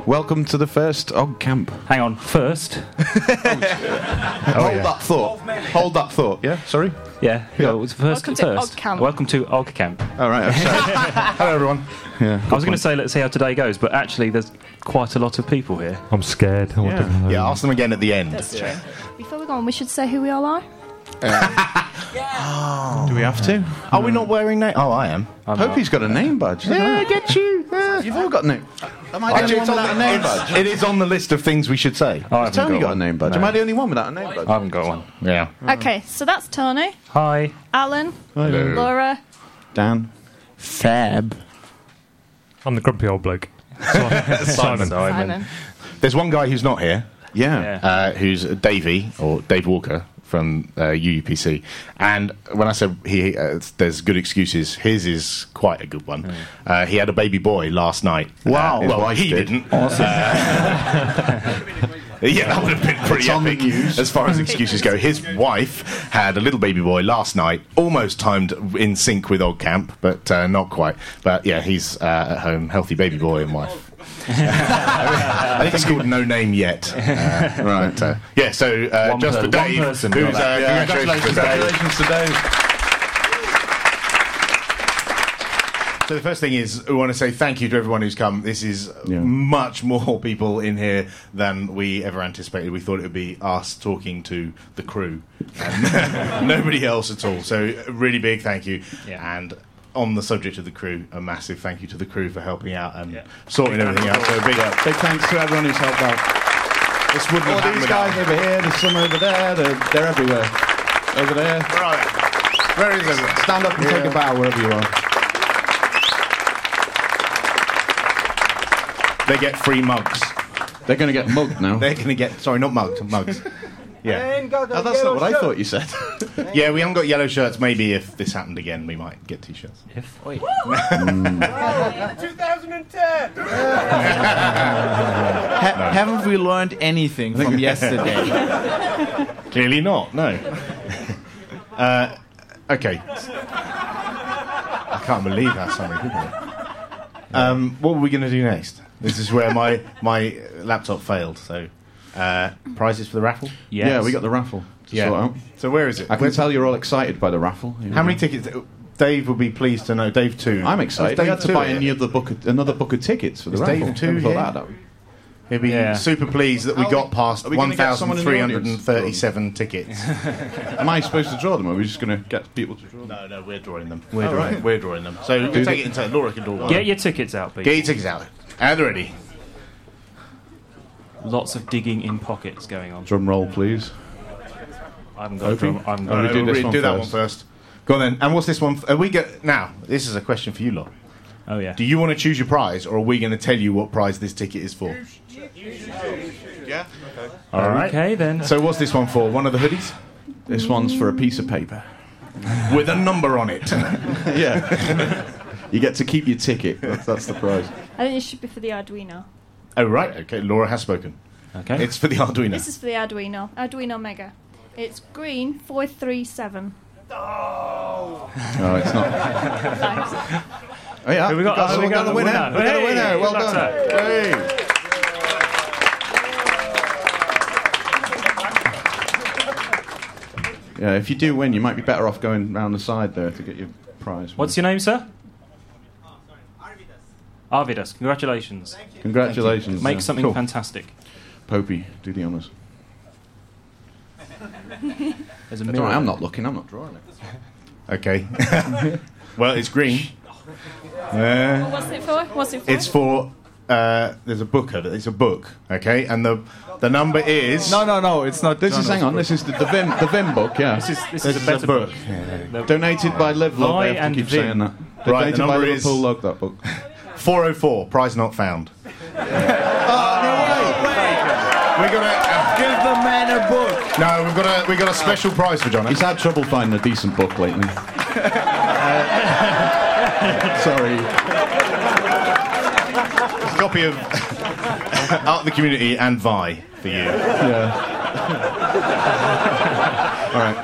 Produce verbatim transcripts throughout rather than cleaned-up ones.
Welcome to the first Og Camp. Hang on, first. oh, Hold yeah. that thought. Hold that thought. Yeah, sorry. Yeah. yeah. Well, first, Welcome to first. Og Camp. Welcome to Og Camp. All right. Hello, everyone. Yeah. I was going to say let's see how today goes, but actually there's quite a lot of people here. I'm scared. I want Yeah. to know. Yeah, ask them again at the end. That's true. Before we go on, we should say who we all are. Oh. Do we have to? Are we not wearing names? Oh, I am. I'm Hope got a name badge. Yeah, I get you. Yeah. You've all got name. Am I the Actually, only it's one on, without a the, name it's- badge? it is on the list of things we should say. I haven't Tony got, got a one. name badge. No. Am I the only one without a name badge? I haven't got one. Yeah. Okay, so that's Tony, Hi. Alan, Hello. Laura. Dan. Fab. I'm the grumpy old bloke. Simon. Simon. There's one guy who's not here, Yeah. Yeah. uh, who's Davey, or Dave Walker, from uh, U U P C. And when I said he, uh, there's good excuses, his is quite a good one. Uh, he had a baby boy last night. Wow. Uh, His well, wife he did. didn't. Awesome. Yeah, that would have been pretty It's on the epic news. as far as excuses go. His wife had a little baby boy last night, almost timed in sync with Og Camp, but uh, not quite. But yeah, he's uh, at home, healthy baby boy and wife. I think it's called No Name Yet. Uh, Right. but, uh, yeah, so uh, One just per- for Dave, one person who's, got that. uh, Yeah, congratulations, congratulations, to Dave. congratulations to Dave. So the first thing is, we want to say thank you to everyone who's come. This is Yeah. much more people in here than we ever anticipated. We thought it would be us talking to the crew and nobody else at all. So a really big thank you. Yeah. And on the subject of the crew, a massive thank you to the crew for helping out and Yeah. sorting everything out. So big up. Big thanks to everyone who's helped out. This wouldn't All have happened these guys without- over here, there's some over there, they're, they're everywhere. Over there. Where are they? Where is everyone? Stand up and take a bow wherever you are. They get free mugs. They're going to get mugged now. They're going to get, sorry, not mugs, mugs. Yeah. Oh, that's not what I thought you said. Yeah, we haven't got yellow shirts. Maybe if this happened again, we might get t-shirts. If wait. twenty ten. Ha- haven't we learned anything from yesterday? Clearly not, no. uh, okay. I can't believe how so many people are. Um, what were we going to do next? This is where my, my laptop failed, so... Uh, prizes for the raffle? Yes. Yeah, we got the raffle to Yeah. sort out. So where is it? I can Where's- tell you're all excited by the raffle. How many tickets... Dave will be pleased to know. Dave two. I'm excited. Oh, I Dave had to two buy here. another book of, another book of tickets for the Is raffle. Dave two Never thought here? that out. He'll be Yeah. super pleased that we Are got we- past are we gonna get someone in the one thousand three hundred thirty-seven tickets. Am I supposed to draw them, or are we just going to get people to draw them? No, no, we're drawing them. We're drawing. We're drawing them. So you Do take the- it in turn. Laura can draw one. Get your tickets out, please. Get your tickets out. And they're ready. Lots of digging in pockets going on. Drum roll, please. I haven't got a drum. I haven't Oh, got we a do Uh, this we'll one do that first. one first. Go on then. And what's this one? F- Are we get now? This is a question for you lot. Oh yeah. Do you want to choose your prize, or are we going to tell you what prize this ticket is for? Yeah. All right. Okay then. So what's this one for? One of the hoodies This one's for a piece of paper. with a number on it. Yeah. You get to keep your ticket. That's, that's the prize. I think it should be for the Arduino. Oh right. Okay. Laura has spoken. Okay. It's for the Arduino. This is for the Arduino. Arduino Mega. It's green four three seven. Oh, it's not. Thanks. Oh, yeah. Who we got? So Oh, we got the winner. We got the Hey, winner. Well good luck, done. sir. Hey. Yeah, if you do win, you might be better off going round the side there to get your prize. What's your name, sir? Arvidas. Congratulations. Congratulations. Make uh, something cool. fantastic. Popey, do the honours. There's a Don't mirror. worry, I'm not looking. I'm not drawing it. Okay. Well, it's green. Uh, What's it for? What's it for? it's for. Uh, there's a book of it. It's a book. Okay, and the the number is. No, no, no, it's not. This is, hang on, this is the, the Vim the Vim book, yeah. This is this, This is is a a better book. book. Donated by Live Log. Vi They have and to keep Vim. saying that. Right, Donated the by number is- Liverpool Log, that book. four oh four. Prize not found. We got a. Give the man a book. No, we've got a we got a special prize for John. He's had trouble finding a decent book lately. Sorry. a copy of Art of the Community and Vi for you. Yeah. All right.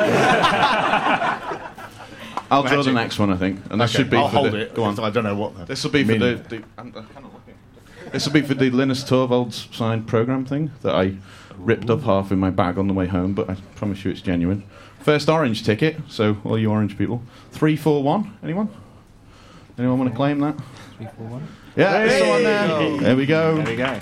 I'll draw the Magic. next one, I think, and this Okay, should be I'll for hold the. it. Go on. I don't know what. The This will be for meaning. the. the I'm, I'm kind of looking. This will be for the Linus Torvalds signed programme thing that I ripped up half in my bag on the way home, but I promise you it's genuine. First orange ticket, so all you orange people. Three, four, one. Anyone? Anyone want to claim that? Three, four, one. Yeah, Hey! there's the one there. There we go. There we go.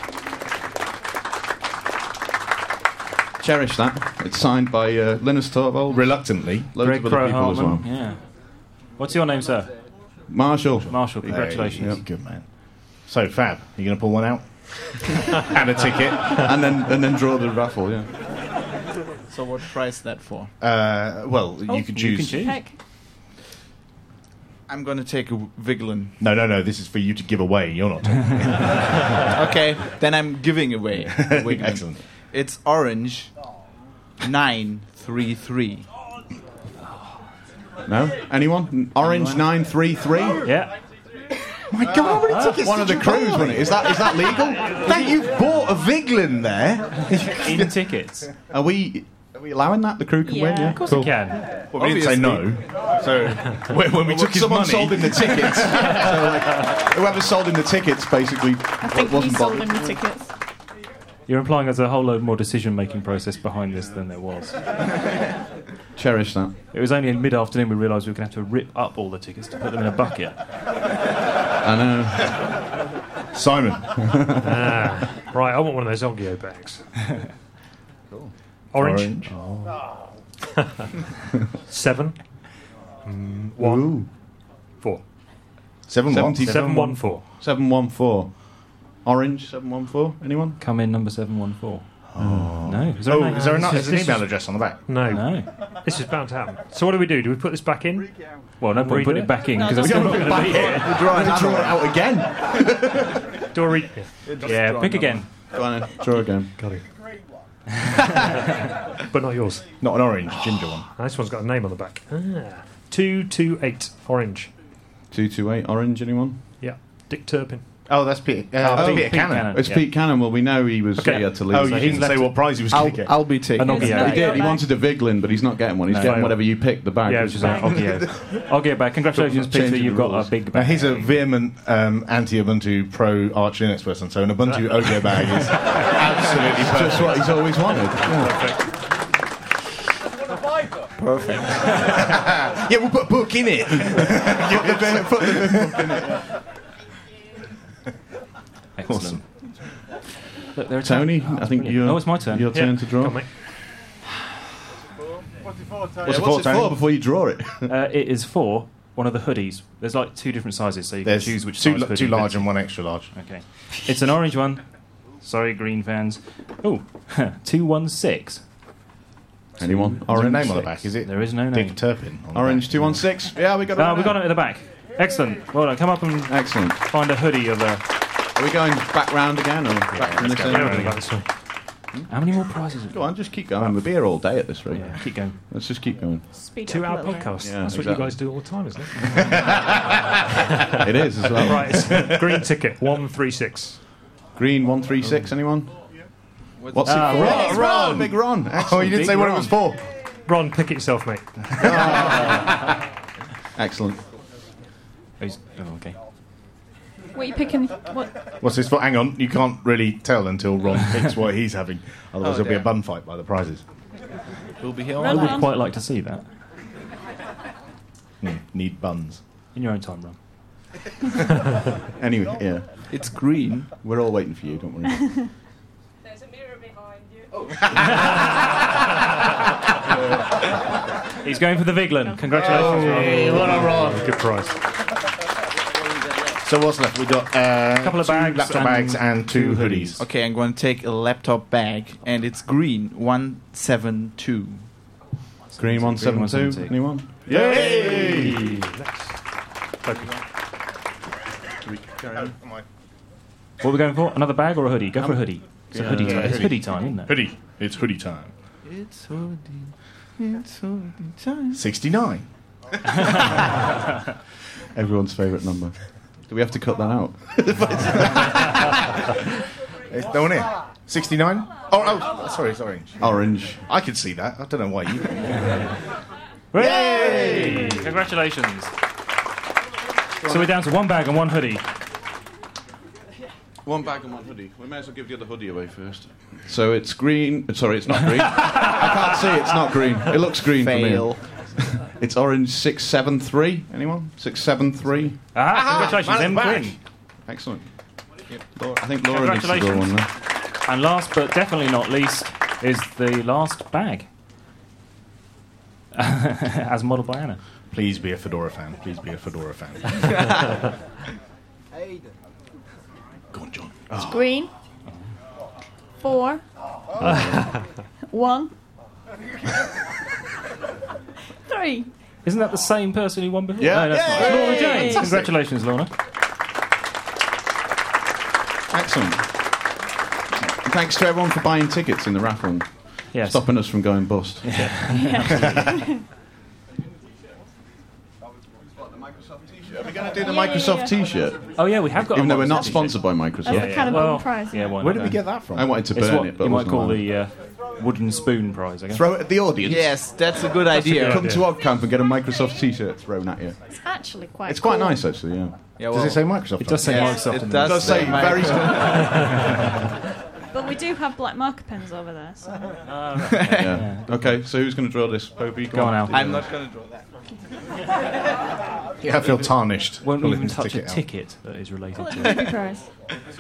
Cherish that. It's signed by uh, Linus Torvalds. Reluctantly. Loads Greg of other people Crow as well. Yeah. What's your name, sir? Marshall. Marshall. Congratulations. Hey, good man. So, Fab, you going to pull one out? And a ticket. and then and then draw the raffle, yeah. So what price is that for? Uh, well, Oh, you could you choose. can choose. Heck. I'm going to take a Vigeland. No, no, no. This is for you to give away. You're not taking it. Okay, then I'm giving away. a Vigeland. Excellent. It's orange nine three three. No? Anyone? Orange nine three three? Yeah. My God, how many tickets One of did the you crews, buy? wasn't it? Is that is that legal? That you've bought a Vigeland there. In tickets. Are we are we allowing that? The crew can Yeah. win, yeah? Of course Cool. you can. Well, we didn't say no. So when, when we took his Someone money, sold him the tickets. So, like, whoever sold him the tickets basically I think he wasn't sold bothered. him the tickets. You're implying there's a whole load more decision-making process behind this than there was. Cherish that. It was only in mid-afternoon we realised we were going to have to rip up all the tickets to put them in a bucket. I know. Simon. Ah, right, I want one of those Ogio bags. Cool. Orange. Orange. Seven. Mm, one. Ooh. Four. Seven one. Seventy- Seven, one, four. seven one four. Orange seven one four. Anyone? Come in number seven one four. Oh. No. Is there Oh, a name? is there, a, This there's is- an this email is- address on the back? No. No. This is bound to happen. So what do we do? Do we put this back in? Well, no point Redo putting it? it back in No, because it's that's still not not going to be here. Draw it, draw it out again. Do I read? Yeah, pick again. Go on then. Draw again. Got it. But not yours. Not an orange, ginger one. This one's got a name on the back. Ah. two two eight. Orange. Two two eight. Orange. Anyone? Yeah. Dick Turpin. Oh, that's Peter. Uh, Oh, Peter Pete Cannon. Cannon. It's Yeah. Pete Cannon. Well, we know he was Okay. he had to leave. Oh, so you he- didn't say what prize he was I'll, going to get. I'll be taking An it. Ogio. He did. He Back. wanted a Vigeland, but he's not getting one. He's No. getting whatever you pick. The bag. Yeah, was which is an Ogio. I'll get it back. Congratulations, Changing Peter. the You've got rules. a big Now, bag. he's a vehement um, anti-Ubuntu pro Arch Linux person, so an Ubuntu Ogio bag is absolutely just perfect. what he's always wanted. Yeah. Perfect. Yeah, we'll put a book in it. Put the book in it. Excellent. Awesome. Look, there are Tony, I think you. Oh, it's my turn. Your turn Yeah. to draw. Come on, mate. What's it for, Tony? Yeah, What's it what's for, it Tony? for before you draw it? Uh, it is for one of the hoodies. There's like two different sizes, so you There's can choose which two, size la- hoodie two large fits. and one extra large. Okay. It's an orange one. Sorry, green fans. Oh, two one six. Anyone? Is there a Orange. name on the back? Is it There is no Dick name. Turpin? on the Orange back? two one six. Yeah, we got it. Ah, right we got there. it at the back. Excellent. Well done. Come up and Excellent. find a hoodie of a. Are we going back round again or back from let's this go end? Whatever, like this one. How many more prizes? Go on, just keep going. We'll be here all day at this rate. Yeah, keep going. Let's just keep going. Speed Two up a hour little bit. podcast. Yeah, That's what exactly. you guys do all the time, isn't it? It is as well. Right, it's green ticket, one three six. Green one three six. Anyone? What's Ah, it for? Ron, It's Ron. Big Ron. Oh, Excellent. you didn't Big say what Ron. it was for. Ron, pick it yourself, mate. Excellent. Oh, he's- oh, okay. What are you picking? What? What's this for? Hang on, you can't really tell until Ron picks what he's having. Otherwise, Oh, there'll be a dear. bun fight by the prizes. We'll be here I all would night. quite like to see that. Hmm, need buns. In your own time, Ron. Anyway, yeah. It's green. We're all waiting for you, don't worry. There's a mirror behind you. He's going for the Vigeland. Congratulations, Ron. What a Ron. Good prize. So what's left? We got uh, A couple of two bags laptop and bags and two two hoodies. hoodies. Okay, I'm going to take a laptop bag, and it's green, one seven two. Green one seven two. Anyone? Yay! What are we going for? Another bag or a hoodie? Go for a hoodie. It's a yeah, hoodie yeah, time. It's hoodie. hoodie time, isn't it? Hoodie. It's hoodie time. It's hoodie. It's hoodie time. sixty-nine. Everyone's favourite number. Do we have to cut that out? It's no one here. sixty-nine? Oh, oh, sorry, it's orange. Orange. I could see that. I don't know why you. Yay! Congratulations. So we're down to one bag and one hoodie. One bag and one hoodie. We may as well give the other hoodie away first. So it's green. uh, Sorry, it's not green. I can't see. It's not green. It looks green Fail. for me. It's orange six seven three. Anyone? Six seven three. Ah, congratulations, M. man's Quinn. Excellent. Laura, I think Laura needs to draw one there. And last but definitely not least is the last bag. As modelled by Anna. Please be a Fedora fan. Please be a Fedora fan. Go on, John. It's green. Four. One. Three. Isn't that the same person who won before? Yeah. No, that's not. It's Yay! Laura James. Fantastic. Congratulations, Lorna. Excellent. Thanks to everyone for buying tickets in the raffle and Yes. stopping us from going bust. Are we going to do the Yeah, yeah, Microsoft yeah. T-shirt? Oh yeah, we have got. Even a though we're not Microsoft t-shirt. sponsored by Microsoft. That's the kind of well, big prize. Yeah, why Where not? did we get that from? I wanted to It's burn what it, but you it might wasn't call allowed. the uh, wooden spoon prize, I guess. Throw it at the audience. Yes, that's a good idea. Come to Oddcamp and get a Microsoft T-shirt thrown at you. It's actually quite It's quite cool. nice, actually. Yeah. Yeah, Does well, it say Microsoft? It does say Yeah. Microsoft. It in does It does say say very. But we do have black marker pens over there. So. Yeah. Okay, so who's going to draw this? Bobby, Go on, Al. I'm not going to draw that. Yeah, I feel tarnished. Won't pulling even this touch a out. ticket that is related Call it to the it. baby prize.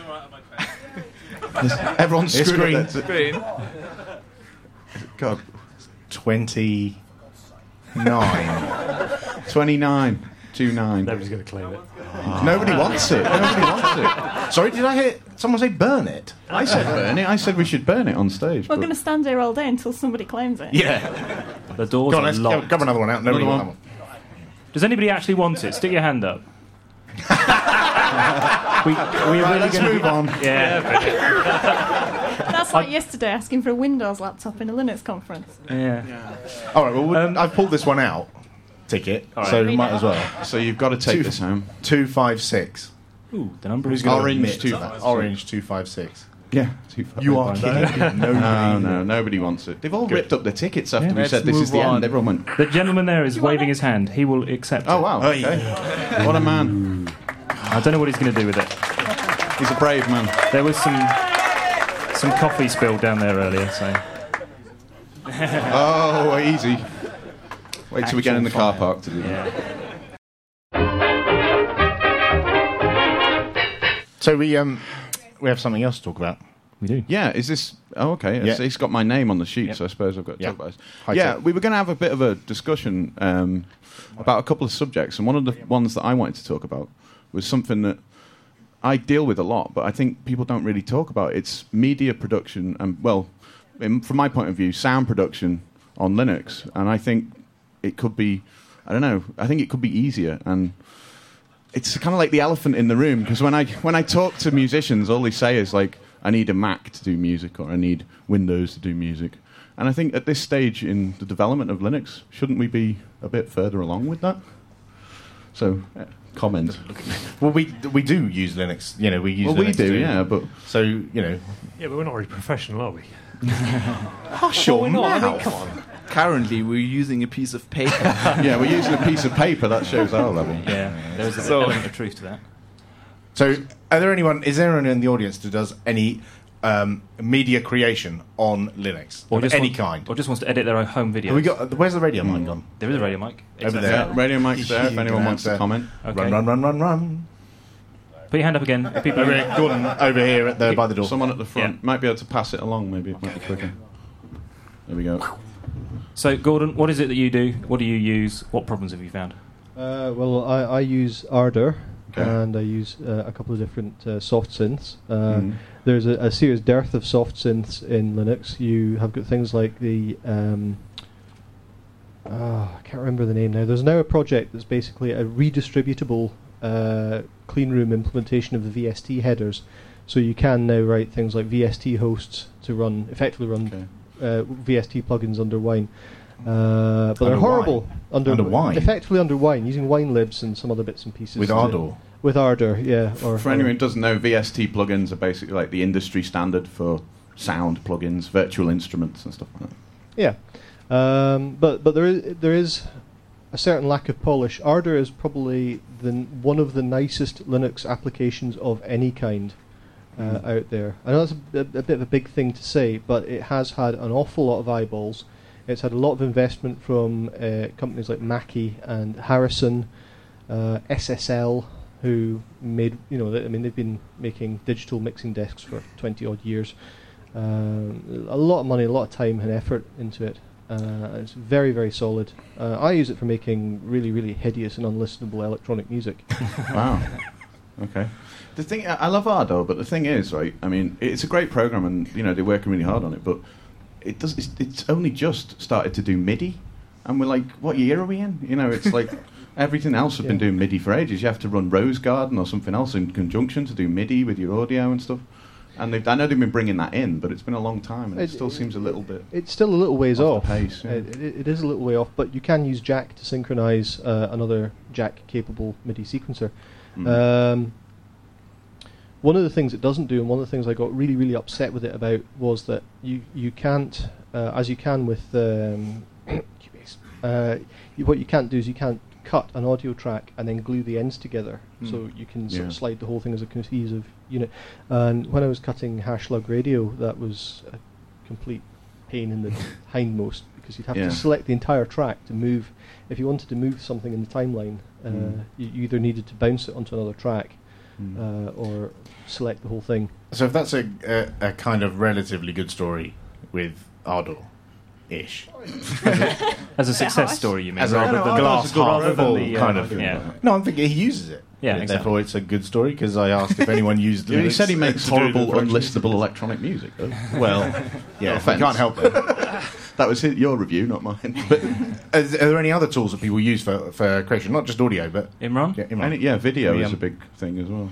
Everyone's It's screwed green. at it. Green. God, Twenty-nine. twenty-nine. Two nine. Nobody's going to claim it. Nobody wants it. Nobody wants it. Sorry, did I hear someone say burn it? I said burn it. I said we should burn it on stage. We're but- going to stand here all day until somebody claims it. Yeah. The doors Go on, are let's go, locked. go another one out. Nobody Another wants Does anybody actually want it? Stick your hand up. we, we Right, really let's gonna move on. Yeah. That's like yesterday asking for a Windows laptop in a Linux conference. Yeah. that one. All right, well, we- Um, I've pulled this one out. Ticket, All right. so we Read might it as well. So you've got to take Two- this home. Two five six. Ooh, the number Who's is going to Orange admit two to five that? six. Orange two five six. Yeah. Two, five, You are five. kidding. No, No, no, nobody wants it. They've all Good. ripped up the tickets after Yeah. we Let's said this is move the on. end. Everyone went, The gentleman there is waving his hand. He will accept oh it. wow, Oh, okay. What a man. I don't know what he's going to do with it. He's a brave man. There was some some coffee spilled down there earlier, so Oh, easy. Wait till we get in the car park to do that. yeah. So we um we have something else to talk about. We do. Yeah, is this... Oh, okay. It's, Yeah. it's got my name on the sheet, Yep. so I suppose I've got to Yeah. talk about this. High yeah, tech. we were going to have a bit of a discussion um, about a couple of subjects, and one of the ones that I wanted to talk about was something that I deal with a lot, but I think people don't really talk about. It's media production and, well, in, from my point of view, sound production on Linux. And I think it could be... I don't know. I think it could be easier, and... It's kind of like the elephant in the room, because when I when I talk to musicians, all they say is like, I need a Mac to do music, or I need Windows to do music. And I think at this stage in the development of Linux, shouldn't we be a bit further along with that? So, uh, comment. Well, we we do use Linux. You know, we use. Well, we Linux do, too. yeah, but So you know. Yeah, but we're not really professional, are we? Oh, sure. we're not. I mean, come on. Currently, we're using a piece of paper. yeah, we're using a piece of paper that shows our level. Yeah, there is a So- element of truth to that. So, are there anyone? Is there anyone in the audience that does any um, media creation on Linux of just any want- kind? Or just wants to edit their own home videos. Have we got? Where's the radio mic gone? There is a radio mic. Over Exactly. there. Yeah, radio mic's there if You're anyone gonna wants have to to- comment. Okay. Run, run, run, run, run. Put your hand up again. If people Over here, Gordon, over here at the by the door. Someone at the front Yeah. might be able to pass it along, maybe it might be quicker. There we go. So, Gordon, what is it that you do? What do you use? What problems have you found? Uh, well, I, I use Ardor, Okay. and I use uh, a couple of different uh, soft synths. Uh, Mhm. There's a, a serious dearth of soft synths in Linux. You have got things like the... Um, oh, I can't remember the name now. There's now a project that's basically a redistributable uh, cleanroom implementation of the V S T headers. So you can now write things like V S T hosts to run, effectively run Okay. uh, V S T plugins under Wine. Uh, but they're Under horrible. Wine? Under, Under Wine? Effectively under Wine, using Wine libs and some other bits and pieces. With to- Ardor. With Ardor, yeah. Or For anyone who doesn't know, V S T plugins are basically like the industry standard for sound plugins, virtual instruments and stuff like that. Yeah. Um, but but there is, there is a certain lack of polish. Ardor is probably the n- one of the nicest Linux applications of any kind. uh, Mm. out there. I know that's a, a, a bit of a big thing to say, but it has had an awful lot of eyeballs. It's had a lot of investment from uh, companies like Mackie and Harrison, uh, S S L, who made, you know, th- I mean, they've been making digital mixing desks for twenty odd years. Um, a lot of money, a lot of time and effort into it. Uh, it's very, very solid. Uh, I use it for making really, really hideous and unlistenable electronic music. Wow. Okay. The thing, I I love Ardo, but the thing is, right? I mean, it's a great program, and you know they're working really hard on it. But it does. It's, it's only just started to do MIDI, and we're like, what year are we in? You know, it's like everything else has been Yeah. doing MIDI for ages. You have to run Rose Garden or something else in conjunction to do MIDI with your audio and stuff. And they've, I know they've been bringing that in, but it's been a long time, and it, It- still seems a little bit. It's still a little ways Off off. the pace, yeah. it, it, it is a little way off, but you can use Jack to synchronize uh, another Jack-capable MIDI sequencer. Mm. Um, one of the things it doesn't do, and one of the things I got really, really upset with it about, was that you you can't, uh, as you can with um, Cubase, uh, you, what you can't do is you can't cut an audio track and then glue the ends together, Mm. so you can sort Yeah. of slide the whole thing as a cohesive unit. And when I was cutting Hashlug Radio, that was a complete pain in the hindmost, because you'd have Yeah. to select the entire track to move. If you wanted to move something in the timeline, uh, Mm. you, you either needed to bounce it onto another track Mm. uh, or select the whole thing. So if that's a, a, a kind of relatively good story with Ardor-ish, As a success harsh. story, you mean? as a rather no, than Ardor's glass a good half program. full the, uh, kind of. yeah. No, I'm thinking he uses it. Yeah, And exactly. Therefore, it's a good story because I asked if anyone used. Yeah, he Linux said he makes to do the horrible, production. unlistenable electronic music, though. Well, yeah, No we offence. can't help it. That was his, your review, not mine. But Are, are there any other tools that people use for, for creation? Not just audio, but Imran? yeah, Imran. any, yeah, video Any, is um, a big thing as well.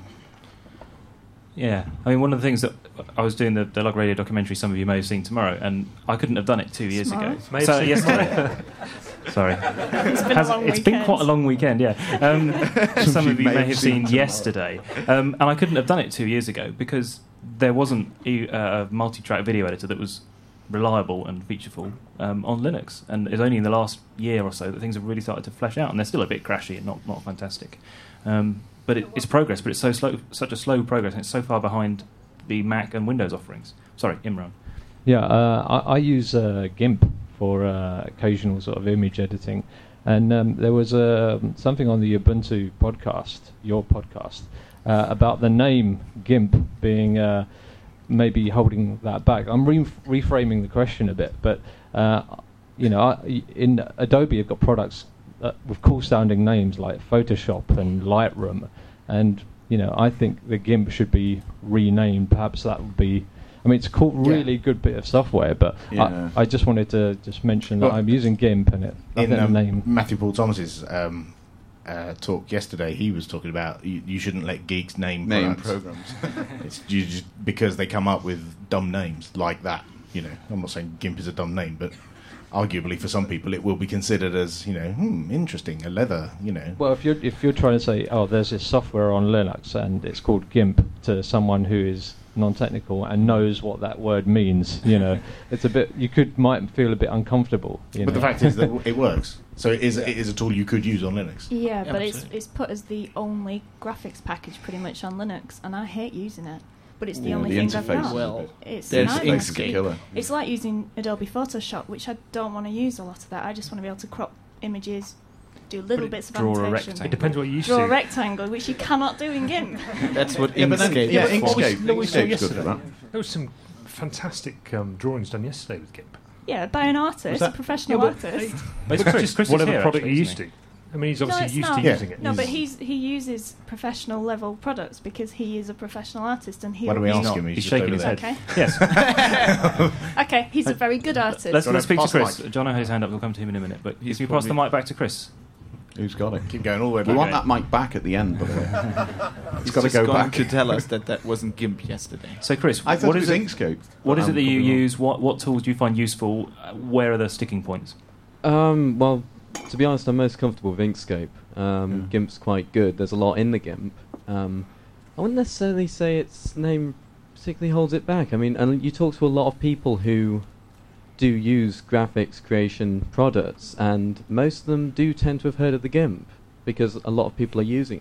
Yeah, I mean, one of the things that I was doing the, the Log Radio documentary, some of you may have seen tomorrow, and I couldn't have done it two years Tomorrow? ago. May have So seen yesterday. Sorry, It's been Has- a long it's been weekend. quite a long weekend. Yeah, um, some of you may have seen tomorrow. yesterday, um, and I couldn't have done it two years ago because there wasn't e- uh, a multi-track video editor that was reliable and featureful um, on Linux, and it's only in the last year or so that things have really started to flesh out, and they're still a bit crashy and not not fantastic. Um, but it, it's progress, but it's so slow, such a slow progress, and it's so far behind the Mac and Windows offerings. Sorry, Imran. Yeah, uh, I, I use uh, GIMP for uh, occasional sort of image editing, and um, there was uh, something on the Ubuntu podcast, your podcast, uh, about the name GIMP being uh, maybe holding that back. I'm re- reframing the question a bit, but uh, you know, I, in Adobe, you've got products uh, with cool-sounding names like Photoshop and Lightroom, and you know, I think the GIMP should be renamed. Perhaps that would be. I mean, it's a cool, really Yeah. good bit of software, but Yeah. I, I just wanted to just mention that Well, I'm using GIMP, and it. I in think um, the name. Matthew Paul Thomas's um, uh, talk yesterday, he was talking about you, you shouldn't let geeks name, Name products. programs. It's you just because they come up with dumb names like that. You know, I'm not saying GIMP is a dumb name, but arguably for some people it will be considered as, you know, hmm, interesting, a leather, you know. Well, if you're if you're trying to say, oh, there's this software on Linux and it's called GIMP, to someone who is non-technical and knows what that word means, you know, it's a bit. You could might feel a bit uncomfortable. You But know. the fact is that it works. So it is, it is a tool you could use on Linux. Yeah, Yeah, but it's absolutely. it's put as the only graphics package pretty much on Linux, and I hate using it. But it's the Yeah, only the thing I've interface got. Well, It's there's nightmare. Makes it a killer. It's like using Adobe Photoshop, which I don't want to use a lot of that. I just want to be able to crop images, do little it- bits of draw a annotation. rectangle. It depends what you used Draw a to. rectangle, which you cannot do in GIMP. That's what Yeah, but then, Inkscape yeah, is for. Inkscape. No, we saw Inkscape's good yesterday. for that. There was some fantastic um, drawings done yesterday with GIMP. Yeah, by an artist, that- a professional Yeah, but- artist. But it's Chris, Chris is whatever here, product actually, you isn't used to. I mean, he's No, obviously it's used not. to Yeah. using it. No, but He's- he's he uses professional level products because he is a professional artist, and he. Why don't we he's ask not- him? He's, He's just shaking over his there. head. Okay. Yes. Okay, he's a very good artist. Let's, Jono, let's speak to pass the Chris. mic. Jono has his hand up. We'll come to him in a minute. But He's if you pass the probably- mic back to Chris. Who's got it? Keep going all the way We back. want that mic back at the end, by the way. It's He's got to just go going back. to tell us that that wasn't GIMP yesterday. So, Chris, I thought what it is was it? Inkscape. What is it Um, that you could be wrong. use? What what tools do you find useful? Uh, Where are the sticking points? Um, well, to be honest, I'm most comfortable with Inkscape. Um, Yeah. GIMP's quite good. There's a lot in the GIMP. Um, I wouldn't necessarily say its name particularly holds it back. I mean, and you talk to a lot of people who do use graphics creation products, and most of them do tend to have heard of the GIMP because a lot of people are using it.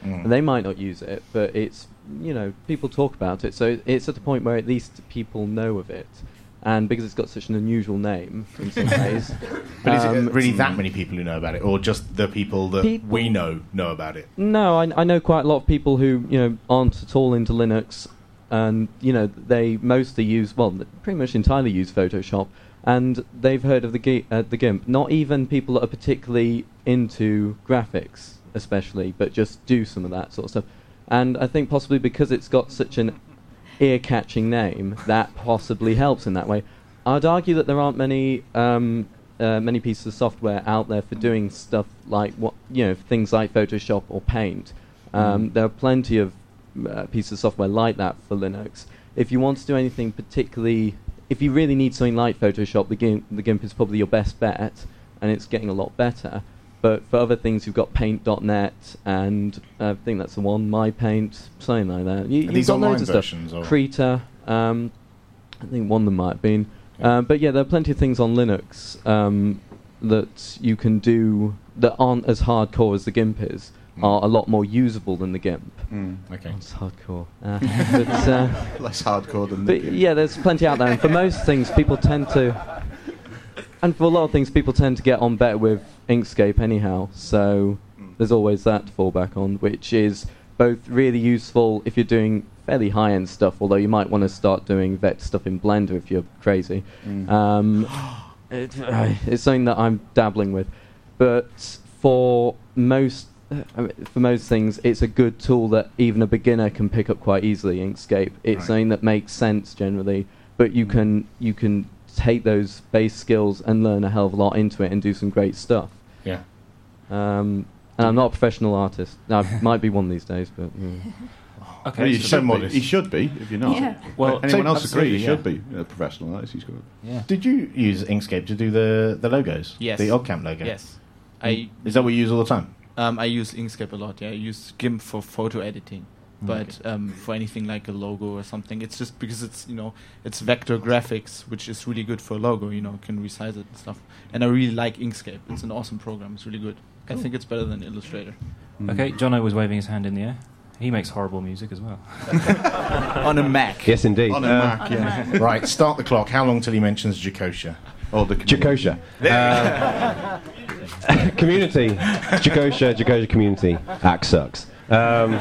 Mm. And they might not use it, but it's, you know, people talk about it, so it's at the point where at least people know of it. And because it's got such an unusual name in some ways. But is um, it really that many people who know about it, or just the people that People- we know know about it? No, I, I know quite a lot of people who, you know, aren't at all into Linux, and, you know, they mostly use, well, th- pretty much entirely use Photoshop, and they've heard of the, gi- uh, the GIMP. Not even people that are particularly into graphics, especially, but just do some of that sort of stuff. And I think possibly because it's got such an ear-catching name, that possibly helps in that way. I'd argue that there aren't many um, uh, many pieces of software out there for doing stuff like what you know things like Photoshop or Paint. Um, Mm. There are plenty of uh, pieces of software like that for Linux. If you want to do anything particularly, if you really need something like Photoshop, the GIMP, the GIMP is probably your best bet, and it's getting a lot better. But for other things, you've got Paint dot net, and uh, I think that's the one, MyPaint, something like that. You, Are you've these got online loads of stuff. versions? Or? Krita, um, I think one of them might have been. Yeah. Uh, but yeah, there are plenty of things on Linux um, that you can do that aren't as hardcore as the GIMP is, Mm. are a lot more usable than the GIMP. Mm. Okay. It's hardcore. Uh, but, uh, Less hardcore than the but yeah, there's plenty out there, and for most things, people tend to, and for a lot of things, people tend to get on better with Inkscape anyhow. So Mm. there's always that to fall back on, which is both really useful if you're doing fairly high-end stuff, although you might want to start doing vector stuff in Blender if you're crazy. Mm. Um, it, uh, it's something that I'm dabbling with, but for most uh, I mean, for most things, it's a good tool that even a beginner can pick up quite easily. Inkscape, it's Right. something that makes sense generally, but you Mm. can you can take those base skills and learn a hell of a lot into it and do some great stuff. Yeah. Um, and I'm not a professional artist. I might be one these days, but mm. Okay, Well, you so- should be. modest. He should be, if you're not. Yeah. Well, anyone so- else agree? He absolutely, should yeah. be a professional artist. He's good. Yeah. Did you use Inkscape to do the, the logos? Yes. The OddCamp logo? Yes. I Is that what you use all the time? um, I use Inkscape a lot. Yeah, I use GIMP for photo editing, but um, for anything like a logo or something, it's just because it's you know it's vector graphics, which is really good for a logo. You know, can resize it and stuff. And I really like Inkscape. It's an awesome program. It's really good. I think it's better than Illustrator. Okay, Jono was waving his hand in the air. He makes horrible music as well. On a Mac. Yes, indeed. On a Uh, Mac, On a yeah. Mac. Right, start the clock. How long till he mentions Jacosha? Or the Jacosha. Uh, community. Jacosha, Jacosha community. Act sucks. Um,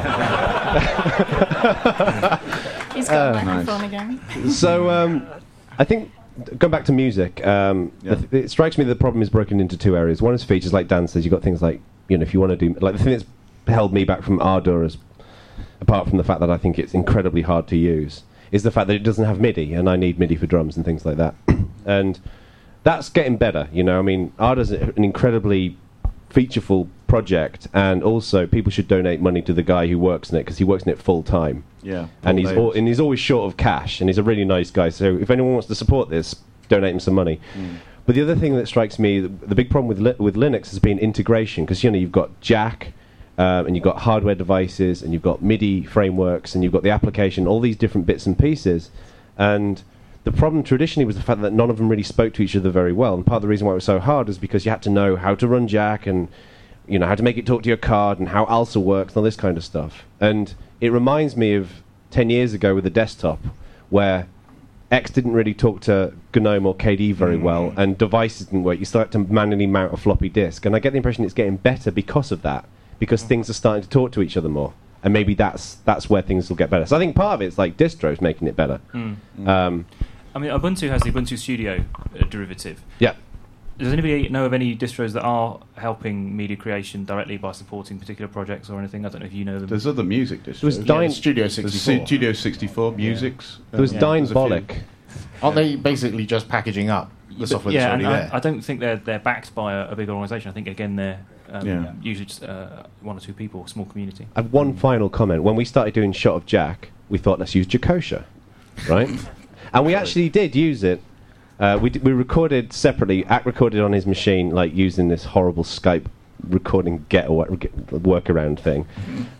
He's got Uh, a microphone nice. again. so um, I think going back to music, um, Yeah. the th- it strikes me the problem is broken into two areas. One is features like Dan says. You've got things like, you know, if you want to do like the thing that's held me back from Ardour, is, apart from the fact that I think it's incredibly hard to use, is the fact that it doesn't have MIDI, and I need MIDI for drums and things like that. And that's getting better. You know, I mean, Ardour's an incredibly featureful project, and also people should donate money to the guy who works in it because he works in it full time. Yeah. And Paul he's Davis. al- and he's always short of cash, and he's a really nice guy. So if anyone wants to support this, donate him some money. Mm. But the other thing that strikes me, the, the big problem with li- with Linux has been integration, because you know you've got Jack, um, and you've got hardware devices, and you've got MIDI frameworks, and you've got the application, all these different bits and pieces, and the problem traditionally was the fact that none of them really spoke to each other very well. And part of the reason why it was so hard is because you had to know how to run Jack, and you know how to make it talk to your card, and how ALSA works, and all this kind of stuff. And it reminds me of ten years ago with the desktop, where X didn't really talk to GNOME or K D very Mm. well, and devices didn't work. You start to manually mount a floppy disk, and I get the impression it's getting better because of that, because things are starting to talk to each other more, and maybe that's that's where things will get better. So I think part of it's like distros making it better. Mm. Um, I mean, Ubuntu has the Ubuntu Studio uh, derivative. yeah. Does anybody know of any distros that are helping media creation directly by supporting particular projects or anything? I don't know if you know them. There's other music distros. There was Yeah, Dyn- the Studio There's sixty-four. Studio sixty-four, Musics. there was um, Dyn there's a few. Bollock. Aren't they basically just packaging up the software yeah, that's and already I, there? I don't think they're they're backed by a, a big organisation. I think again they're um, Yeah. usually just uh, one or two people, a small community. I have one final comment. When we started doing Shot of Jack, we thought, let's use Jacosha, right? And we actually did use it. Uh, we d- we recorded separately. Act recorded on his machine, like using this horrible Skype recording get or get workaround thing.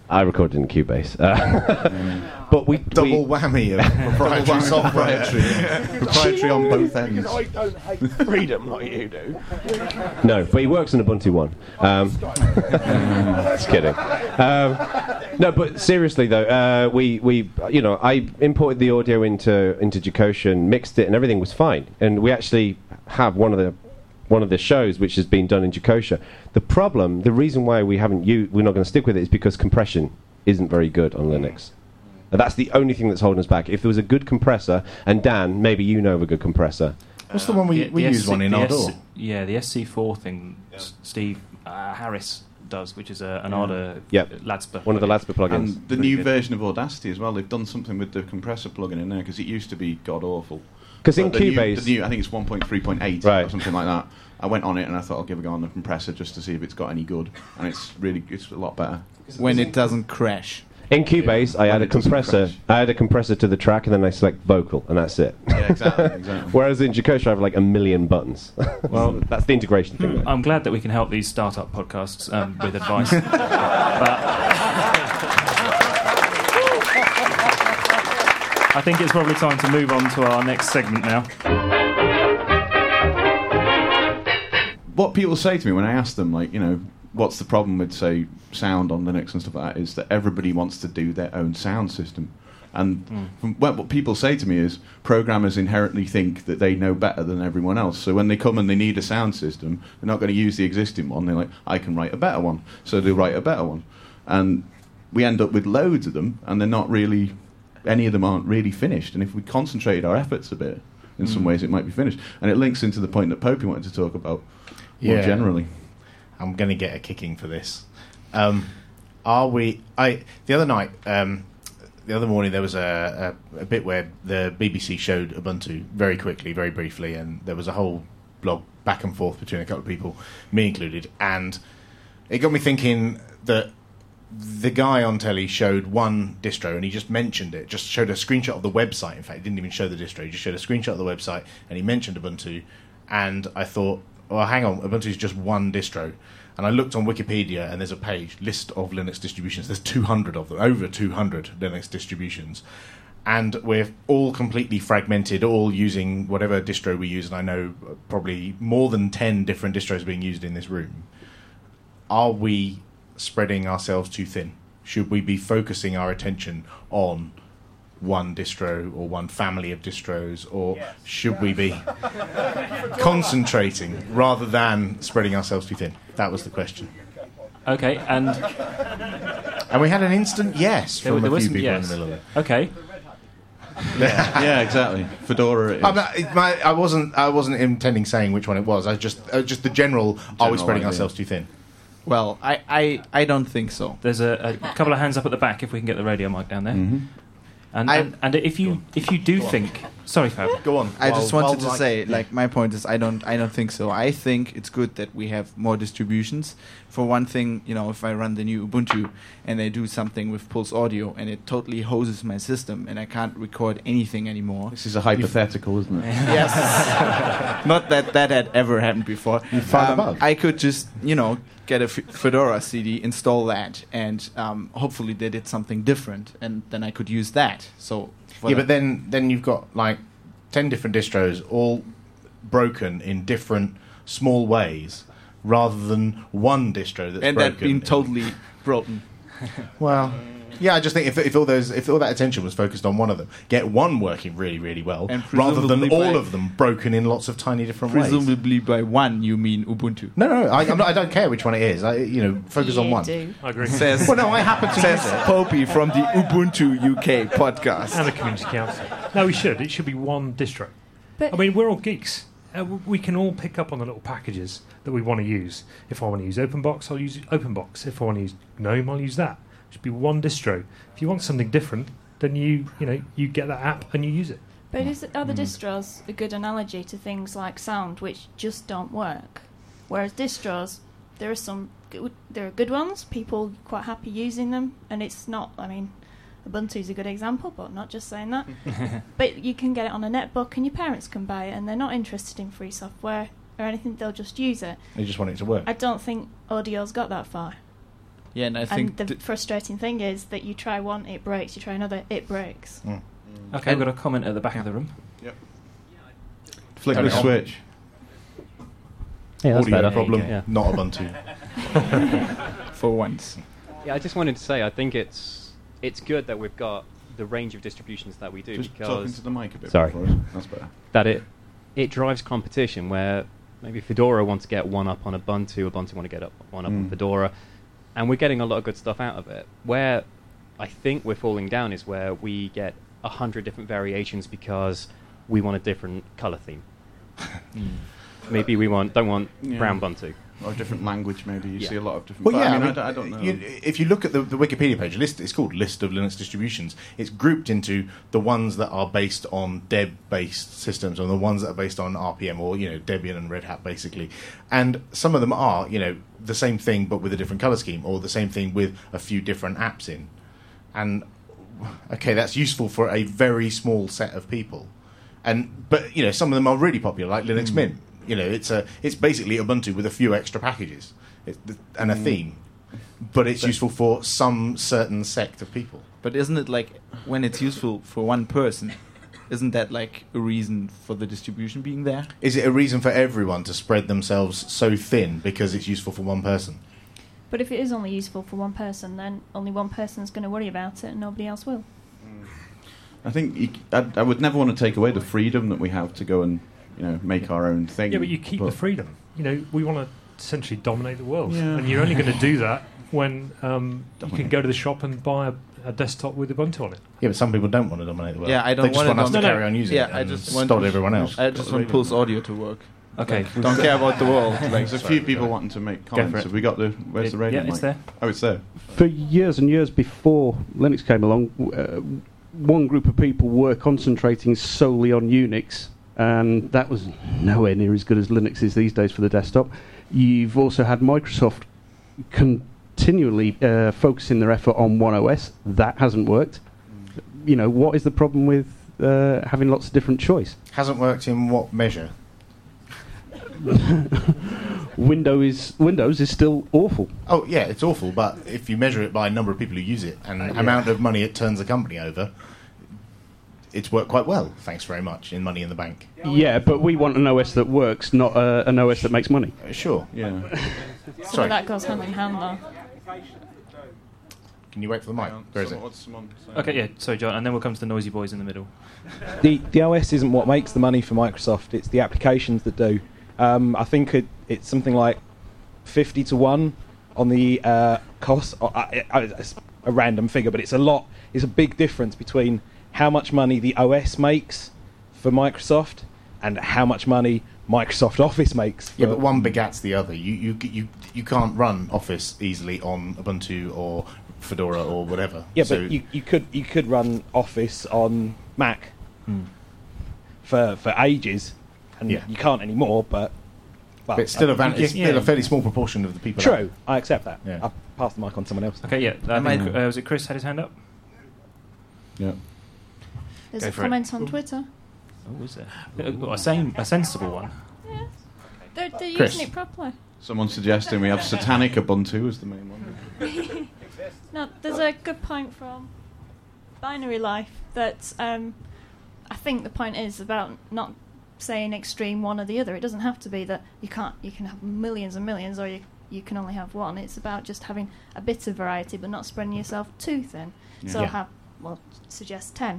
I recorded in Cubase. Uh, but we Double we, whammy of proprietary software. proprietary, proprietary on both ends. I don't hate freedom like you do. No, but he works in Ubuntu one. Um, just kidding. Um, no, but seriously though, uh, we we you know I imported the audio into into Jacosha, mixed it, and everything was fine. And we actually have one of the one of the shows which has been done in Jacosha. The problem, the reason why we haven't u- we're not going to stick with it is because compression isn't very good on Linux. And that's the only thing that's holding us back. If there was a good compressor, and Dan, maybe you know of a good compressor. What's the one we, The- we the use S C one in the Ardor? S- Yeah, the S C four thing S- Steve uh, Harris does, which is a, an Yeah. Ardor Yep. Ladsper. One of the plugin. Ladsper plugins. And the Pretty new good. version of Audacity as well, they've done something with the compressor plugin in there, because it used to be god-awful. Because in But the new- Cubase... the new, I think it's one point three point eight Right. or something like that. I went on it and I thought I'll give a go on the compressor just to see if it's got any good, and it's really it's a lot better. When it doesn't crash. In Cubase, I When add a it doesn't compressor. crash. I add a compressor to the track, and then I select vocal, and that's it. Yeah, exactly. exactly. Whereas in Jacosha, I have like a million buttons. Well, that's the integration thing. I'm glad that we can help these startup podcasts um, with advice. But I think it's probably time to move on to our next segment now. What people say to me when I ask them, like, you know, what's the problem with, say, sound on Linux and stuff like that, is that everybody wants to do their own sound system. And Mm. from, well, what people say to me is programmers inherently think that they know better than everyone else. So when they come and they need a sound system, they're not going to use the existing one. They're like, I can write a better one. So they write a better one. And we end up with loads of them, and they're not really, any of them aren't really finished. And if we concentrated our efforts a bit, in some Mm. ways it might be finished. And it links into the point that Popey wanted to talk about more Yeah. generally. I'm going to get a kicking for this. Um, are we? I the other night, um, the other morning, there was a, a, a bit where the B B C showed Ubuntu very quickly, very briefly, and there was a whole blog back and forth between a couple of people, me included, and it got me thinking that the guy on telly showed one distro, and he just mentioned it, just showed a screenshot of the website. In fact, he didn't even show the distro; he just showed a screenshot of the website, and he mentioned Ubuntu, and I thought, well, hang on, Ubuntu is just one distro. And I looked on Wikipedia, and there's a page, list of Linux distributions. There's two hundred of them, over two hundred Linux distributions. And we're all completely fragmented, all using whatever distro we use, and I know probably more than ten different distros being used in this room. Are we spreading ourselves too thin? Should we be focusing our attention on one distro or one family of distros, or yes. should we be concentrating rather than spreading ourselves too thin? That was the question. Okay, and and we had an instant yes there, from there a was few some people yes. in the middle of it. Okay. Yeah, yeah, exactly. Fedora. It is. I'm not, it- my, I wasn't. I wasn't intending saying which one it was. I just, uh, just the general. Are we General spreading idea. ourselves too thin? Well, I, I, I don't think so. There's a, a couple of hands up at the back if we can get the radio mic down there. Mhm. And, I- and and if you if you do think, sorry, Fab. Go on. I While- just wanted while to like- say, like, my point is, I don't, I don't think so. I think it's good that we have more distributions. For one thing, you know, if I run the new Ubuntu and I do something with Pulse Audio and it totally hoses my system and I can't record anything anymore. This is a hypothetical, isn't it? Yes. Not that that had ever happened before. You found Um, a bug. I could just, you know, get a F- Fedora C D, install that, and um, hopefully they did something different, and then I could use that. So for Yeah, the- but then then you've got like ten different distros, all broken in different small ways, rather than one distro that's and broken. that being totally broken. Well, yeah, I just think if, if all those if all that attention was focused on one of them, get one working really really well, And rather than presumably all by- of them broken in lots of tiny different ways. Presumably by one you mean Ubuntu. No, no, I, I'm not, I don't care which one it is. I, you know, focus on You one. do. I agree. Says, Well, no, I happen to says use it. Popey from the Ubuntu U K podcast. And the community council. No, we should. It should be one distro. But I mean, we're all geeks. Uh, w- we can all pick up on the little packages that we want to use. If I want to use OpenBox, I'll use OpenBox. If I want to use GNOME, I'll use that. It should be one distro. If you want something different, then you you know you get that app and you use it. But is are the distros a good analogy to things like sound, which just don't work? Whereas distros, there are some good, there are good ones. People are quite happy using them, and it's not. I mean, Ubuntu is a good example, but not just saying that. But you can get it on a netbook, and your parents can buy it, and they're not interested in free software or anything. They'll just use it. They just want it to work. I don't think audio's got that far. Yeah, and I and think the th- frustrating thing is that you try one, it breaks. You try another, it breaks. Mm. Okay, I've got a comment at the back of the room. Yep. Flick Turn the it on. switch. Yeah, that's Audio better. problem, Yeah. not Ubuntu. for once. Yeah, I just wanted to say I think it's it's good that we've got the range of distributions that we do Just because talking to the mic a bit. Sorry. For us. That's better. that it it drives competition where maybe Fedora wants to get one up on Ubuntu, Ubuntu want to get up one up on Mm. Fedora, and we're getting a lot of good stuff out of it. Where I think we're falling down is where we get a hundred different variations because we want a different color theme. Maybe we want don't want Yeah. brown Ubuntu. Or a different language, maybe. You Yeah. see a lot of different... Well, but yeah, I mean, I, mean, d- I don't know. You, if you look at the, the Wikipedia page, list it's called List of Linux Distributions. It's grouped into the ones that are based on Deb-based systems, or the ones that are based on R P M, or you know Debian and Red Hat, basically. And some of them are, you know, the same thing but with a different color scheme, or the same thing with a few different apps in. And okay, that's useful for a very small set of people. And but you know, some of them are really popular, like Linux Mm. Mint. You know, it's a it's basically Ubuntu with a few extra packages it, and a Mm. theme, but it's useful for some certain sect of people. But isn't it like when it's useful for one person? Isn't that like a reason for the distribution being there? Is it a reason for everyone to spread themselves so thin because it's useful for one person? But if it is only useful for one person, then only one person is going to worry about it and nobody else will. I think you, I, I would never want to take away the freedom that we have to go and, you know, make our own thing. Yeah, but you keep the freedom. You know, we want to essentially dominate the world, Yeah. and you're only going to do that when um, you Dominate. can go to the shop and buy a, a desktop with Ubuntu on it. Yeah, but some people don't want to dominate the world. Yeah, I don't they just want want it us to dom- carry on using yeah, it I and just want stod to- everyone else. I just want Pulse Audio to work. Okay. Like, don't care about the world. Like, There's a few people wanting to make for comments. it. Have we got the... Where's the radio Yeah, it's mic? there. Oh, it's there. For years and years before Linux came along, w- uh, one group of people were concentrating solely on Unix, and that was nowhere near as good as Linux is these days for the desktop. You've also had Microsoft continually uh, focusing their effort on One O S. That hasn't worked. You know, what is the problem with uh, having lots of different choice? Hasn't worked in what measure? Windows is, Windows is still awful. Oh yeah, it's awful. But if you measure it by number of people who use it and Uh, yeah. amount of money it turns a company over, it's worked quite well. Thanks very much in Money in the Bank. Yeah, but we want an O S that works, not uh, an O S that makes money. Uh, sure. Yeah. So Sorry. that goes hand in hand, though. Can you wait for the mic? Where is it? What's someone saying? Okay, yeah, sorry, John, and then we'll come to the noisy boys in the middle. the the O S isn't what makes the money for Microsoft. It's the applications that do. Um, I think it, it's something like fifty to one on the uh, cost. Uh, I, I, it's a random figure, but it's a lot. It's a big difference between how much money the O S makes for Microsoft and how much money Microsoft Office makes. For Yeah, but one begats the other. You you you you can't run Office easily on Ubuntu or Fedora or whatever. Yeah, So- but you, you could you could run Office on Mac for for ages, and Yeah. you can't anymore. But but But it's still, a, van- you it's can- still a fairly small proportion of the people. True, I accept that. Yeah. I'll pass the mic on to someone else. Okay, yeah. I Am think, I- uh, was it Chris had his hand up? Yeah. There's Go a for it. comment on Twitter. Oh, was there? Uh, a, same, a sensible one. Yeah. They're, they're Chris. using it properly. Someone suggesting we have Satanic Ubuntu as the main one. No, there's a good point from Binary Life that um, I think the point is about not saying extreme one or the other. It doesn't have to be that you can't. You can have millions and millions, or you you can only have one. It's about just having a bit of variety, but not spreading yourself too thin. So Yeah. have well, suggest ten.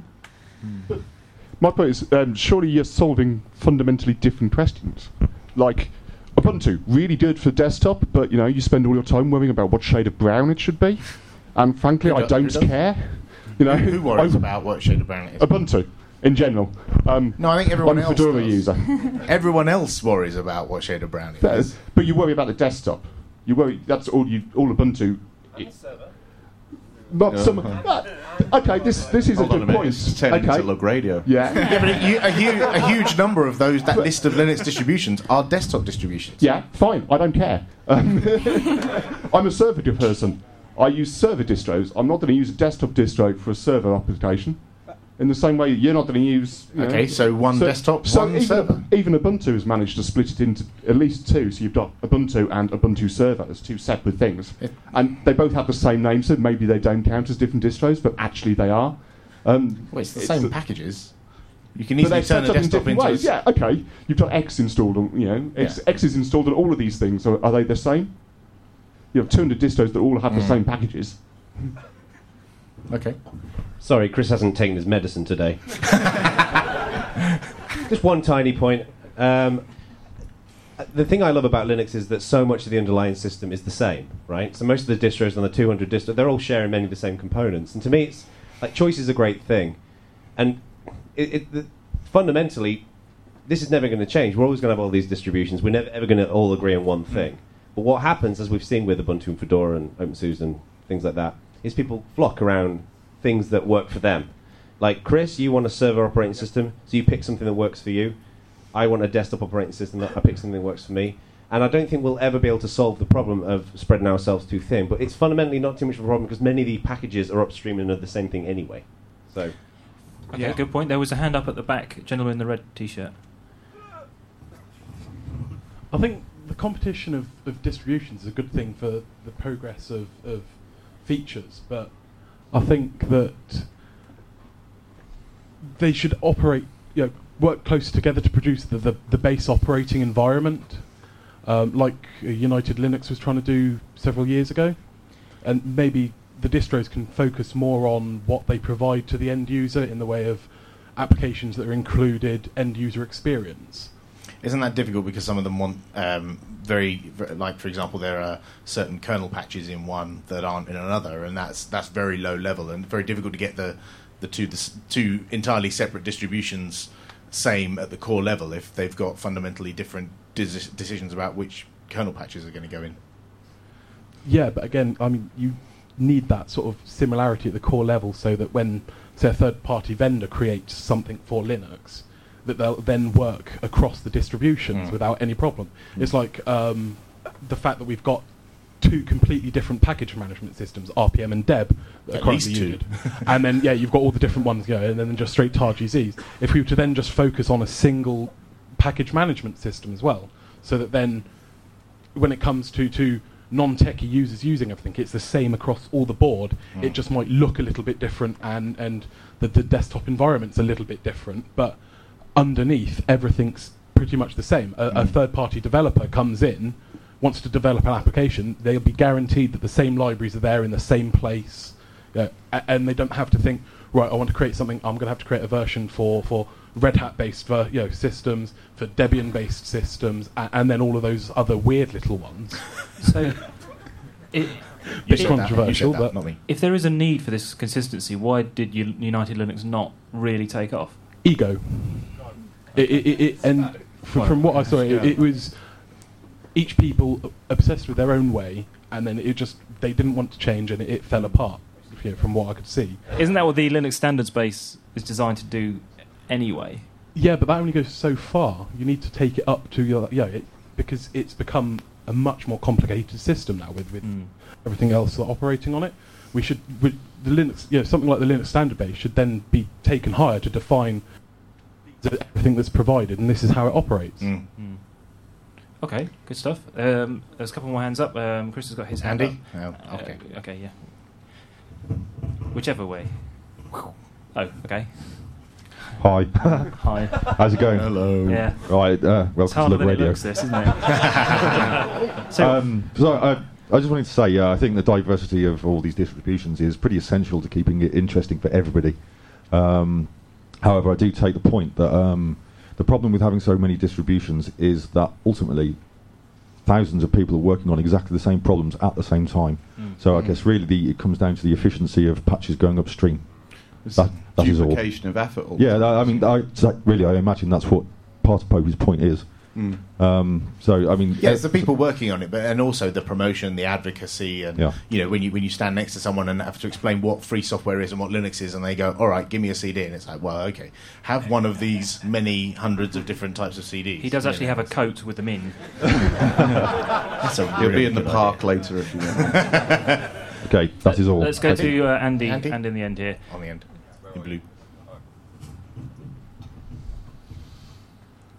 My point is, um, surely you're solving fundamentally different questions. Like, Ubuntu, really good for desktop, but, you know, you spend all your time worrying about what shade of brown it should be. And frankly, Who I do- don't who does? care. You know, Who, who worries I- about what shade of brown it is? Ubuntu, in general. Um, No, I think everyone I'm a else Fedora does. user. Everyone else worries about what shade of brown it That is. is- but you worry about the desktop. You worry, that's all you, all Ubuntu. i- Not Yeah. some. uh, okay, this this is Hold a on good a minute, point. it's turning okay. into Lug Radio. Yeah. Yeah, but a, a, huge, a huge number of those, that list of Linux distributions, are desktop distributions. Yeah, fine. I don't care. Um, I'm a server person. I use server distros. I'm not going to use a desktop distro for a server application. In the same way, you're not going to use. You Okay, know, so one desktop, so one even, server. Even Ubuntu has managed to split it into at least two. So you've got Ubuntu and Ubuntu Server as two separate things, and they both have the same name. So maybe they don't count as different distros, but actually they are. Um, Well, it's the it's same a- packages. You can but easily they're turn set a up in desktop different into. ways. a Yeah, okay. You've got X installed on, you know, X, Yeah. X is installed on all of these things. So are they the same? You have two hundred distros that all have the Mm. same packages. Okay. Sorry, Chris hasn't taken his medicine today. Just one tiny point. Um, the thing I love about Linux is that so much of the underlying system is the same, right? So most of the distros on the two hundred distro, they're all sharing many of the same components. And to me, it's like choice is a great thing. And it, it, the, fundamentally, this is never going to change. We're always going to have all these distributions. We're never ever going to all agree on one thing. But what happens, as we've seen with Ubuntu and Fedora and OpenSUSE and things like that, is people flock around things that work for them. Like, Chris, you want a server operating system, so you pick something that works for you. I want a desktop operating system, that I pick something that works for me. And I don't think we'll ever be able to solve the problem of spreading ourselves too thin. But it's fundamentally not too much of a problem because many of the packages are upstream and are the same thing anyway. So, Okay, yeah. good point. There was a hand up at the back, gentleman in the red T-shirt. I think the competition of, of distributions is a good thing for the progress of, of features, but I think that they should operate, you know, work closer together to produce the, the, the base operating environment, um, like uh, United Linux was trying to do several years ago. And maybe the distros can focus more on what they provide to the end user in the way of applications that are included end user experience. Isn't that difficult because some of them want um, very, very, like for example, there are certain kernel patches in one that aren't in another, and that's that's very low level and very difficult to get the the two the s- two entirely separate distributions same at the core level if they've got fundamentally different dis- decisions about which kernel patches are going to go in. Yeah, but again, I mean, you need that sort of similarity at the core level so that when, say, a third-party vendor creates something for Linux, that they'll then work across the distributions Mm. without any problem. Mm. It's like um, the fact that we've got two completely different package management systems, R P M and Deb, that At are currently least two. used. And then, yeah, you've got all the different ones, you know, and then just straight to R G Zs. If we were to then just focus on a single package management system as well, so that then when it comes to, to non-techie users using everything, it's the same across all the board. Mm. It just might look a little bit different, and, and the, the desktop environment's a little bit different, but underneath, everything's pretty much the same. A, a Mm. third-party developer comes in, wants to develop an application, they'll be guaranteed that the same libraries are there in the same place, you know, a- and they don't have to think, right, I want to create something, I'm going to have to create a version for, for Red Hat-based ver- you know, systems, for Debian-based systems, a- and then all of those other weird little ones. So, it, Bit controversial, but if there is a need for this consistency, why did U- United Linux not really take off? Ego. It, it, it, it, and from, from what I saw, it, it was each people obsessed with their own way, and then it just they didn't want to change, and it, it fell apart. You know, from what I could see. Isn't that what the Linux standards base is designed to do anyway? Yeah, but that only goes so far. You need to take it up to your yeah, it, because it's become a much more complicated system now with, with Mm. everything else operating on it. We should with the Linux, you know, something like the Linux standard base should then be taken higher to define the, everything that's provided, and this is how it operates. Mm. Mm. Okay, good stuff. Um, there's a couple more hands up. Um, Chris has got his hand Andy? up. Oh, okay. Uh, okay, yeah. Whichever way. Oh, okay. Hi. Hi. How's it going? Hello. Yeah. Right, uh, welcome It's to harder Love than it Radio. looks, this, isn't it? So- um, so I, I just wanted to say, uh, I think the diversity of all these distributions is pretty essential to keeping it interesting for everybody. Um, however, I do take the point that um, the problem with having so many distributions is that ultimately thousands of people are working on exactly the same problems at the same time. Mm. So I Mm. guess really the, it comes down to the efficiency of patches going upstream. It's That, that is all. duplication of effort. all Yeah, the that, I time. mean, I, so really, I imagine that's what part of Popey's point is. Mm. Um, so, I mean, Yeah, it's the people working on it, but and also the promotion, the advocacy, and Yeah. you know when you when you stand next to someone and have to explain what free software is and what Linux is, and they go, "All right, give me a C D," and it's like, "Well, okay, have one of these many hundreds of different types of C Ds." He does You actually know, have a coat with them in. That's a He'll be really in the good park idea. later if you want. Okay, that is all. Let's go Thank you. to uh, Andy, Andy? and in the end here. On the end, in blue.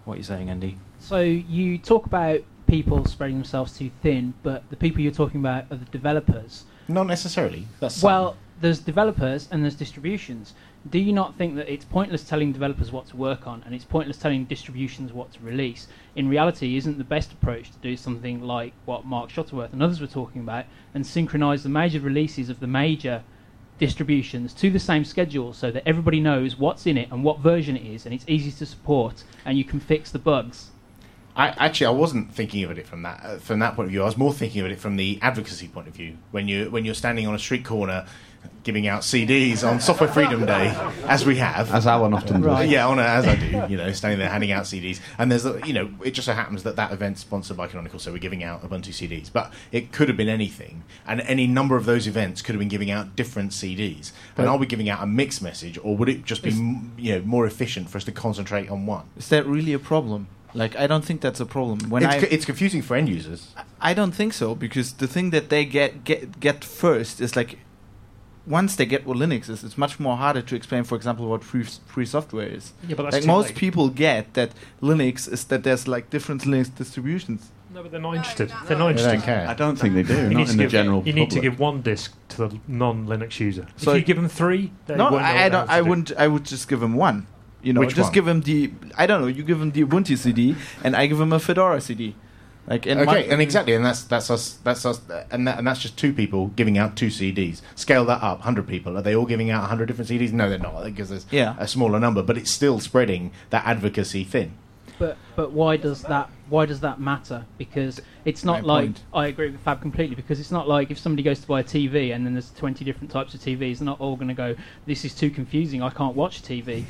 what you're saying, Andy. So you talk about people spreading themselves too thin, but the people you're talking about are the developers. Not necessarily. That's well, some. there's developers and there's distributions. Do you not think that it's pointless telling developers what to work on, and it's pointless telling distributions what to release? In reality, isn't the best approach to do something like what Mark Shuttleworth and others were talking about, and synchronise the major releases of the major distributions to the same schedule so that everybody knows what's in it and what version it is, and it's easy to support, and you can fix the bugs? I, actually, I wasn't thinking of it from that uh, from that point of view. I was more thinking of it from the advocacy point of view. When you when you're standing on a street corner, giving out C Ds on Software Freedom Day, as we have, as Alan often does. Right. Yeah, on a, as I do. You know, standing there handing out C Ds, and there's a, you know, it just so happens that that event's sponsored by Canonical, so we're giving out Ubuntu C Ds. But it could have been anything, and any number of those events could have been giving out different C Ds. But and are we giving out a mixed message, or would it just be m- you know more efficient for us to concentrate on one? Is that really a problem? Like, I don't think that's a problem. When it's, I, co- it's confusing for end users. I don't think so, because the thing that they get get get first is like, once they get what Linux is, it's much more harder to explain, for example, what free free software is. Yeah, but that's like too most late. people get that Linux is that there's like different Linux distributions. No, but they're not interested. They're not interested. care. I don't think they do. You Not need in to the give, general You need to public. give one disk to the non-Linux user. So if you give them three, they No, won't know I, I what don't. to I do. wouldn't. I would just give them one. You know, Which just one? give them the. I don't know. You give them the Ubuntu C D, and I give them a Fedora C D. Like, in Okay, my, and exactly, and that's that's us. That's us, and that, and that's just two people giving out two C Ds. Scale that up, hundred people. Are they all giving out a hundred different C Ds? No, they're not, because there's Yeah. a smaller number. But it's still spreading that advocacy thin. But but why does that why does that matter? Because it's not My like point. I agree with Fab completely. Because it's not like if somebody goes to buy a T V and then there's twenty different types of T Vs, they're not all going to go, "This is too confusing. I can't watch T V."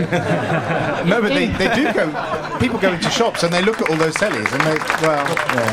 No, but they, they do go. People go into shops and they look at all those tellies and they well.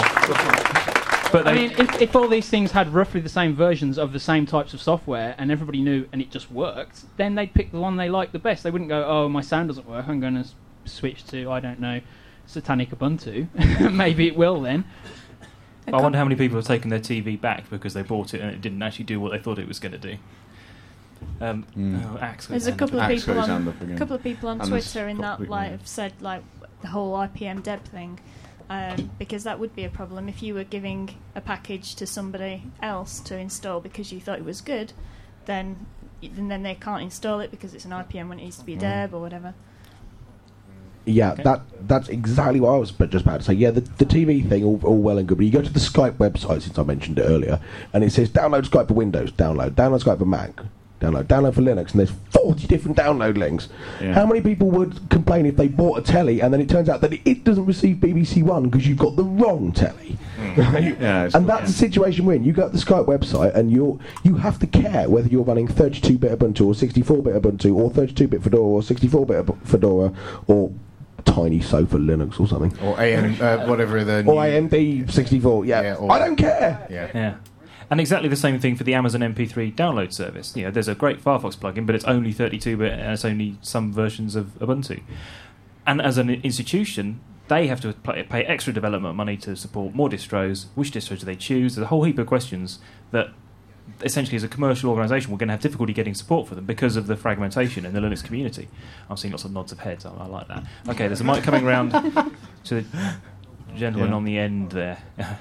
Yeah. But I mean, if, if all these things had roughly the same versions of the same types of software and everybody knew and it just worked, then they'd pick the one they like the best. They wouldn't go, "Oh, my sound doesn't work. I'm going to s- switch to I don't know, Satanic Ubuntu." Maybe it will then. I wonder how many people have taken their T V back because they bought it and it didn't actually do what they thought it was going to do. Um, Mm. oh, Axe got There's his a hand couple up. of Axe people got his on hand up again. couple of people on And there's Twitter in that probably- like yeah. have said like the whole I P M deb thing, um, because that would be a problem if you were giving a package to somebody else to install because you thought it was good, then and then they can't install it because it's an I P M when it needs to be a deb or whatever. Yeah, Okay. that that's exactly what I was but just about to say. Yeah, the, the T V thing, all, all well and good, but you go to the Skype website, since I mentioned it earlier, and it says download Skype for Windows, download, download Skype for Mac, download, download for Linux, and there's forty different download links. Yeah. How many people would complain if they bought a telly and then it turns out that it doesn't receive B B C One because you've got the wrong telly? Right? Yeah, it's- And that's the situation we're in. You go to the Skype website and you you have to care whether you're running thirty-two bit Ubuntu or sixty-four bit Ubuntu or thirty-two bit Fedora or sixty-four bit Fedora or Tiny Sofa Linux or something. Or A M, uh, whatever the. Or A M D sixty-four, yeah. Yeah, or- I don't care. Yeah. Yeah. And exactly the same thing for the Amazon M P three download service. You know, there's a great Firefox plugin, but it's only thirty-two bit and it's only some versions of Ubuntu. And as an institution, they have to pay, pay extra development money to support more distros. Which distros do they choose? There's a whole heap of questions that essentially as a commercial organisation we're going to have difficulty getting support for them because of the fragmentation in the Linux community. I'm seeing lots of nods of heads. I, I like that. Okay, there's a mic coming round to the gentleman Yeah. on the end there.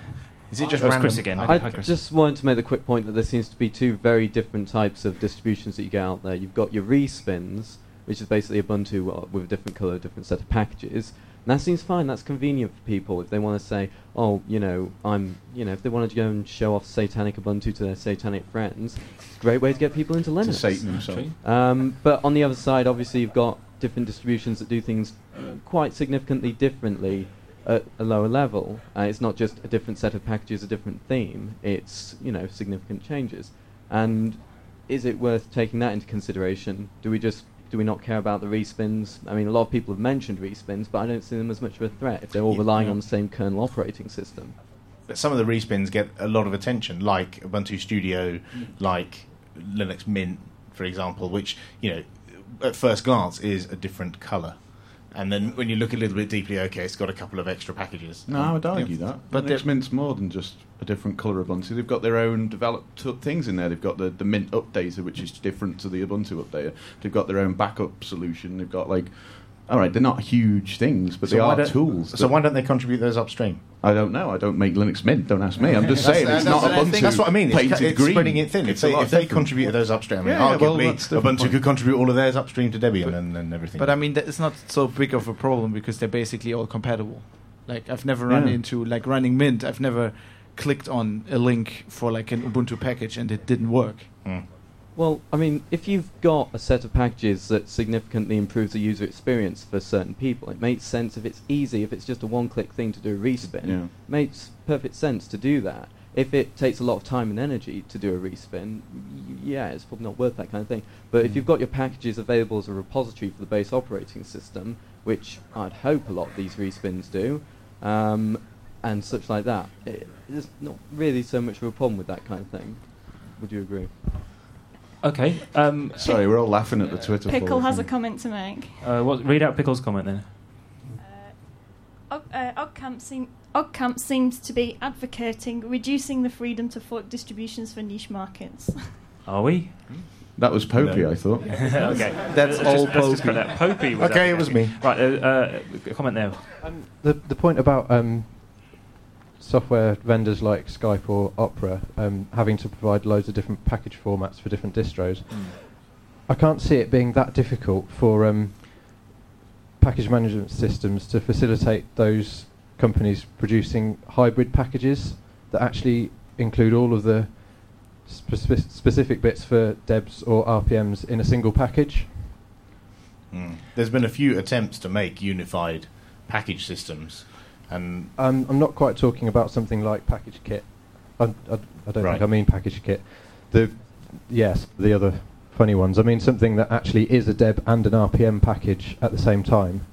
Is it just Oh, it's random? Chris again? I Hi, Chris. just wanted to make the quick point that there seems to be two very different types of distributions that you get out there. You've got your respins, which is basically Ubuntu uh, with a different colour, different set of packages. And that seems fine. That's convenient for people if they want to say, oh, you know, I'm, you know, if they wanted to go and show off Satanic Ubuntu to their satanic friends, it's a great way to get people into Linux. To Satan himself. Um, but on the other side, obviously, you've got different distributions that do things quite significantly differently at a lower level. Uh, it's not just a different set of packages, a different theme. It's, you know, significant changes. And is it worth taking that into consideration? Do we just do we not care about the respins? I mean, a lot of people have mentioned respins, but I don't see them as much of a threat if they're all Yeah. relying Yeah. on the same kernel operating system. But some of the respins get a lot of attention, like Ubuntu Studio, like Linux Mint, for example, which, you know, at first glance is a different colour. And then when you look a little bit deeply, okay, it's got a couple of extra packages. No, I would argue Yeah. that. But But Linux Mint's more than just a different colour Ubuntu. They've got their own developed t- things in there. They've got the, the Mint updater, which is different to the Ubuntu updater. They've got their own backup solution. They've got like All right, they're not huge things, but So they why are don't- tools. so that- why don't they contribute those upstream? I don't know. I don't make Linux Mint. Don't ask me. I'm just That's- saying it's that's- not that's- Ubuntu. That's what I mean. It's, painted it's green. spreading it thin. If It's a they, lot if they different. contributed those upstream, I mean, Yeah, well, arguably that's the Ubuntu point. could contribute all of theirs upstream to Debian and, and everything. But I mean, that- it's not so big of a problem because they're basically all compatible. Like I've never run Yeah. into like running Mint. I've never clicked on a link for like an Ubuntu package and it didn't work. Well, I mean, if you've got a set of packages that significantly improves the user experience for certain people, it makes sense if it's easy, if it's just a one-click thing to do a respin, Yeah. makes perfect sense to do that. If it takes a lot of time and energy to do a respin, y- yeah, it's probably not worth that kind of thing. But if Mm. you've got your packages available as a repository for the base operating system, which I'd hope a lot of these respins do, um, and such like that, it, there's not really so much of a problem with that kind of thing. Would you agree? Okay. Um, Sorry, we're all laughing at the Twitter. Pickle forward has a thing. comment to make. uh, what, read out Pickle's comment then. Og- uh, Ogcamp, seem- Ogcamp seems to be advocating reducing the freedom to fork distributions for niche markets. Are we? That was Popey, No. I thought. Okay. That's Let's all just, let's just Popey. cut that. Popey was Okay, it was advocating. Right, uh, uh, a comment there. Um, the the point about um, software vendors like Skype or Opera um, having to provide loads of different package formats for different distros, I can't see it being that difficult for um, package management systems to facilitate those companies producing hybrid packages that actually include all of the speci- specific bits for debs or R P Ms in a single package. Mm. There's been a few attempts to make unified package systems, and Um, I'm not quite talking about something like package kit. I, I, I don't Right. think I mean package kit. The yes, the other funny ones. I mean something that actually is a deb and an R P M package at the same time.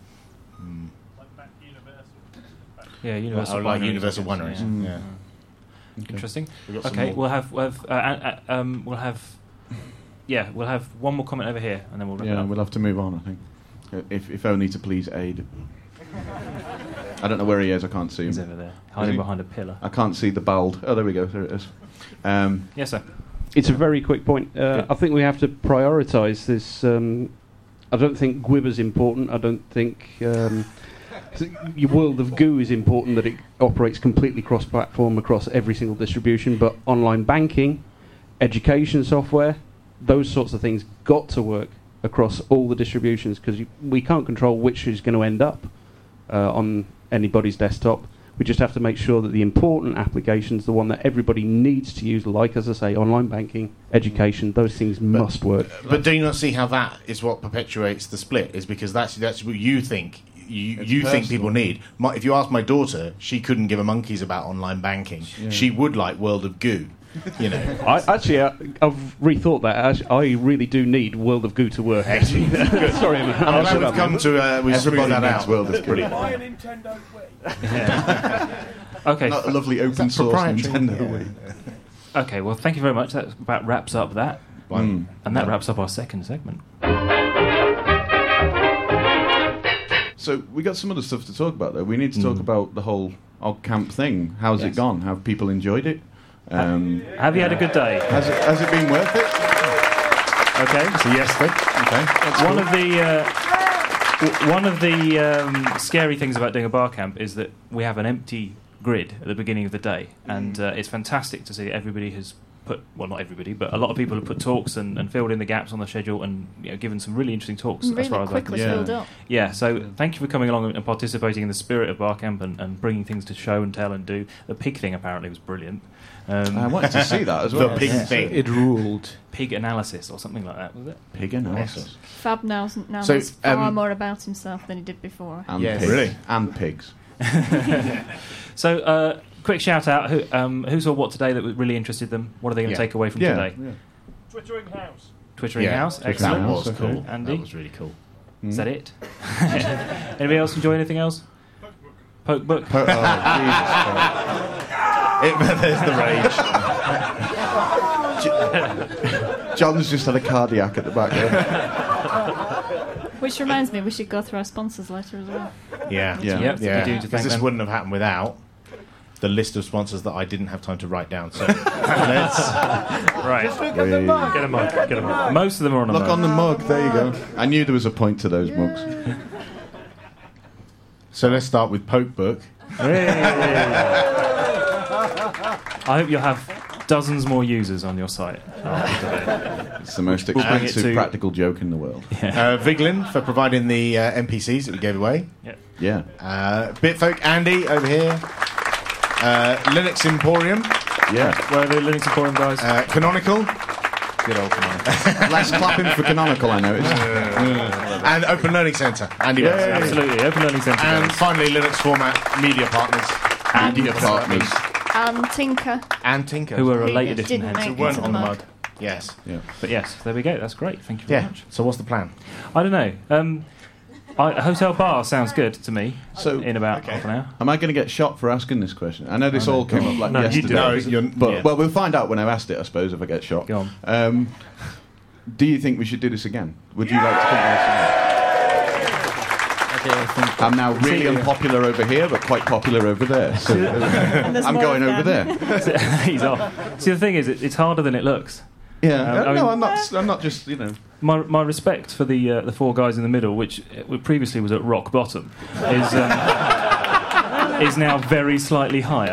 Yeah, universal Well, like binaries, universal I guess, binaries, yeah. yeah. Mm. Interesting. We've got some Okay, more. we'll have we'll have uh, uh, uh, um, we'll have yeah we'll have one more comment over here and then we'll wrap it Yeah, up. we'll have to move on, I think. Uh, If, if only to please Aid. I don't know where he is, I can't see him. He's over there, Is hiding he? behind a pillar. I can't see the bald. Oh, there we go, there it is. Um, Yes, sir. It's a very quick point. Uh, I think we have to prioritise this. Um, I don't think Gwibber's important. I don't think um, th- your world of goo is important, that it operates completely cross-platform across every single distribution. But online banking, education software, those sorts of things got to work across all the distributions because we can't control which is going to end up uh, on anybody's desktop. We just have to make sure that the important applications, the one that everybody needs to use, like, as I say, online banking, education, those things must work. But do you not see how that is what perpetuates the split? Is because that's that's what you think you, you think people need. My, if you ask my daughter, she couldn't give a monkeys about online banking. Yeah. She would like World of Goo. You know, I, actually, I, I've rethought that. Actually, I really do need World of Goo to work. Actually, sorry, man. I'm I'll glad shut we've up. come to uh, we Everybody smoothed that needs out. World of Goo. Brilliant. Buy a Nintendo Wii. Okay. Not a lovely open source Nintendo Wii. Okay, well, thank you very much. That about wraps up that, Mm. and that wraps up our second segment. So we got some other stuff to talk about, though. We need to talk Mm. about the whole Ogcamp thing. How's Yes. it gone? Have people enjoyed it? Um, Have you had a good day? Has it, has it been worth it? Okay. It's a yes thing. Okay. That's One cool. of the uh, w- one of the um, scary things about doing a bar camp is that we have an empty grid at the beginning of the day, and uh, it's fantastic to see that everybody has put, well, not everybody, but a lot of people have put talks and, and filled in the gaps on the schedule and, you know, given some really interesting talks. Really as far as I quickly can see. filled up. Yeah, so thank you for coming along and participating in the spirit of bar camp and, and bringing things to show and tell and do. The pig thing apparently was brilliant. Um, I wanted to see that as well. The pig Yeah. thing. It ruled. Pig analysis or something like that, was it? Pig analysis. Fab now, now So, knows far um, more about himself than he did before. And Yes. pigs. Really? And pigs. So, uh, quick shout out. Who, um, who saw what today that really interested them? What are they going to Yeah. take away from Yeah. today? Yeah. Twittering House. Twittering Yeah, House. Twittering Excellent. House was cool. Andy? That was really cool. Is Mm. that it? Anybody else enjoy anything else? Poke book. Po- oh, Jesus Christ. It, there's the rage. John's just had a cardiac at the back there. Which reminds me, we should go through our sponsors later as well. Yeah, Yep, yeah, we do to thank Because this them. wouldn't have happened without the list of sponsors that I didn't have time to write down. So let's Right. Just look at the mug. Get a mug. Get a mug. Most of them are on a Look mug. on the mug, there you go. I knew there was a point to those mugs. So let's start with Pokebook. I hope you'll have dozens more users on your site. It's the most We'll bring it expensive to- practical joke in the world. Uh, Viglin for providing the uh, N P Cs that we gave away. Yep. Yeah. Uh, Bitfolk Andy over here. Uh, Linux Emporium. Yeah. Where are the Linux Emporium guys? Uh, Canonical. Good old Canonical. Less clapping for Canonical, I noticed. And Open Learning Centre. Andy Yes, Wells. absolutely. Open Learning Centre. And guys. finally, Linux Format Media Partners. And- Media partners. And Tinker. And Tinker. Who were a Who late edition didn't hence. make Who weren't it to on the the mud. mud. Yes. Yeah. But yes, there we go. That's great. Thank you very Yeah. much. So what's the plan? I don't know. Um, I, a hotel bar sounds good to me. So in about okay. half an hour. Am I going to get shot for asking this question? I know this Oh, no. all came up like No, you yesterday. didn't. No, you're- but yeah. well, we'll find out when I've asked it, I suppose, if I get shot. Go on. Um, do you think we should do this again? Would you like to come to this again? Okay, I think I'm now really See, uh, unpopular over here, but quite popular over there. So there's I'm more going of over them. there. He's off. See, the thing is, it, it's harder than it looks. Yeah. Um, Uh, I no, mean- I'm not. I'm not just. You know. My my respect for the uh, the four guys in the middle, which uh, previously was at rock bottom, is um, is now very slightly higher.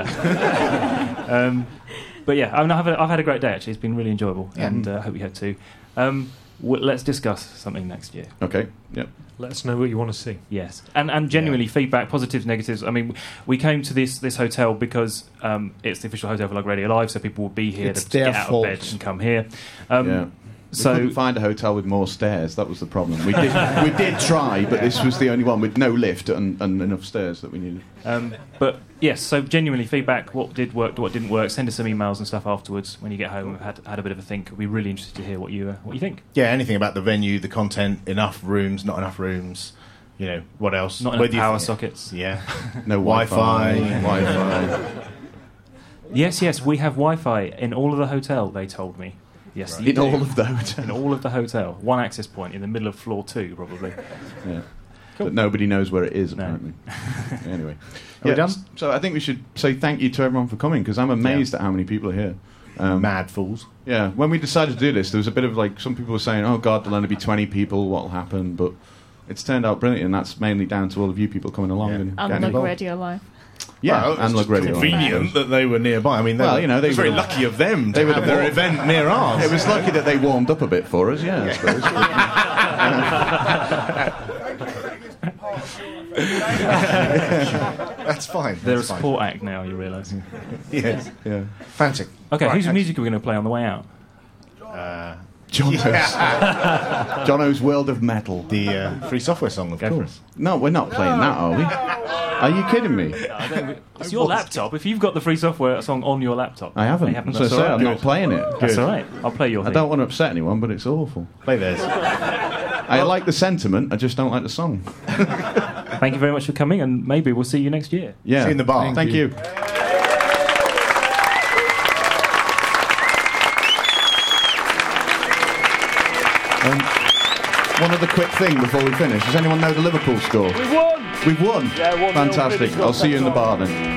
um, but yeah, I mean, I've, had, I've had a great day actually. It's been really enjoyable, Yeah. and uh, I hope you had too. Um, w- let's discuss something next year. Okay. Yep. Let us know what you want to see. Yes, and and genuinely feedback, positives, negatives. I mean, we came to this this hotel because um, it's the official hotel for Lug Radio Live, so people will be here It's to their get out fault. of bed and come here. Um, Yeah. We So couldn't find a hotel with more stairs. That was the problem. We did we did try, but this was the only one with no lift and, and enough stairs that we needed. Um, but yes, so genuinely feedback, what did work, what didn't work. Send us some emails and stuff afterwards when you get home. We've had had a bit of a think. We'd be really interested to hear what you uh, what you think. Yeah, anything about the venue, the content, enough rooms, not enough rooms. You know, what else? Not Where enough do you power think- sockets. Yeah. No Wi-Fi. Wi-Fi. Wi-Fi. Yes, yes, we have Wi-Fi in all of the hotel. They told me. Yes, you In do. all of the hotel. In all of the hotel, one access point in the middle of floor two, probably. Yeah. But nobody knows where it is, No. apparently. Anyway. Are we done? s- So I think we should say thank you to everyone for coming, because I'm amazed at how many people are here. Um, Mad fools. Yeah, when we decided to do this, there was a bit of like, some people were saying, oh God, there'll only be twenty people, what'll happen? But it's turned out brilliant, and that's mainly down to all of you people coming along Yeah. and And getting Lug involved. Radio Live. Yeah, Well, it's and Lug just Radio. convenient that they were nearby. I mean, they Well, were, you know, they it was very were- lucky of them they to were have the their wa- event near ours. It was lucky that they warmed up a bit for us, yeah, I suppose. That's fine. They're a that's fine. support act now, you realise. Yes. Yeah. Fantastic. Okay, Right, whose ex- music are we going to play on the way out? Uh, Jono's, Jono's World of Metal. the uh, free software song, of Go for course. No, we're not playing that, are we? Are you kidding me? It's your laptop. If you've got the free software song on your laptop, I haven't. They haven't. So I That's say all right. I'm not playing it. That's Good. all right. I'll play your I thing. don't want to upset anyone, but it's awful. Play theirs. I like the sentiment, I just don't like the song. Thank you very much for coming, and maybe we'll see you next year. Yeah. See you in the bar. Thank, Thank you. Um, one other quick thing before we finish. Does anyone know the Liverpool score? We've won! We've won. Yeah, one nil Fantastic. British I'll see you in the bar Scotland. then.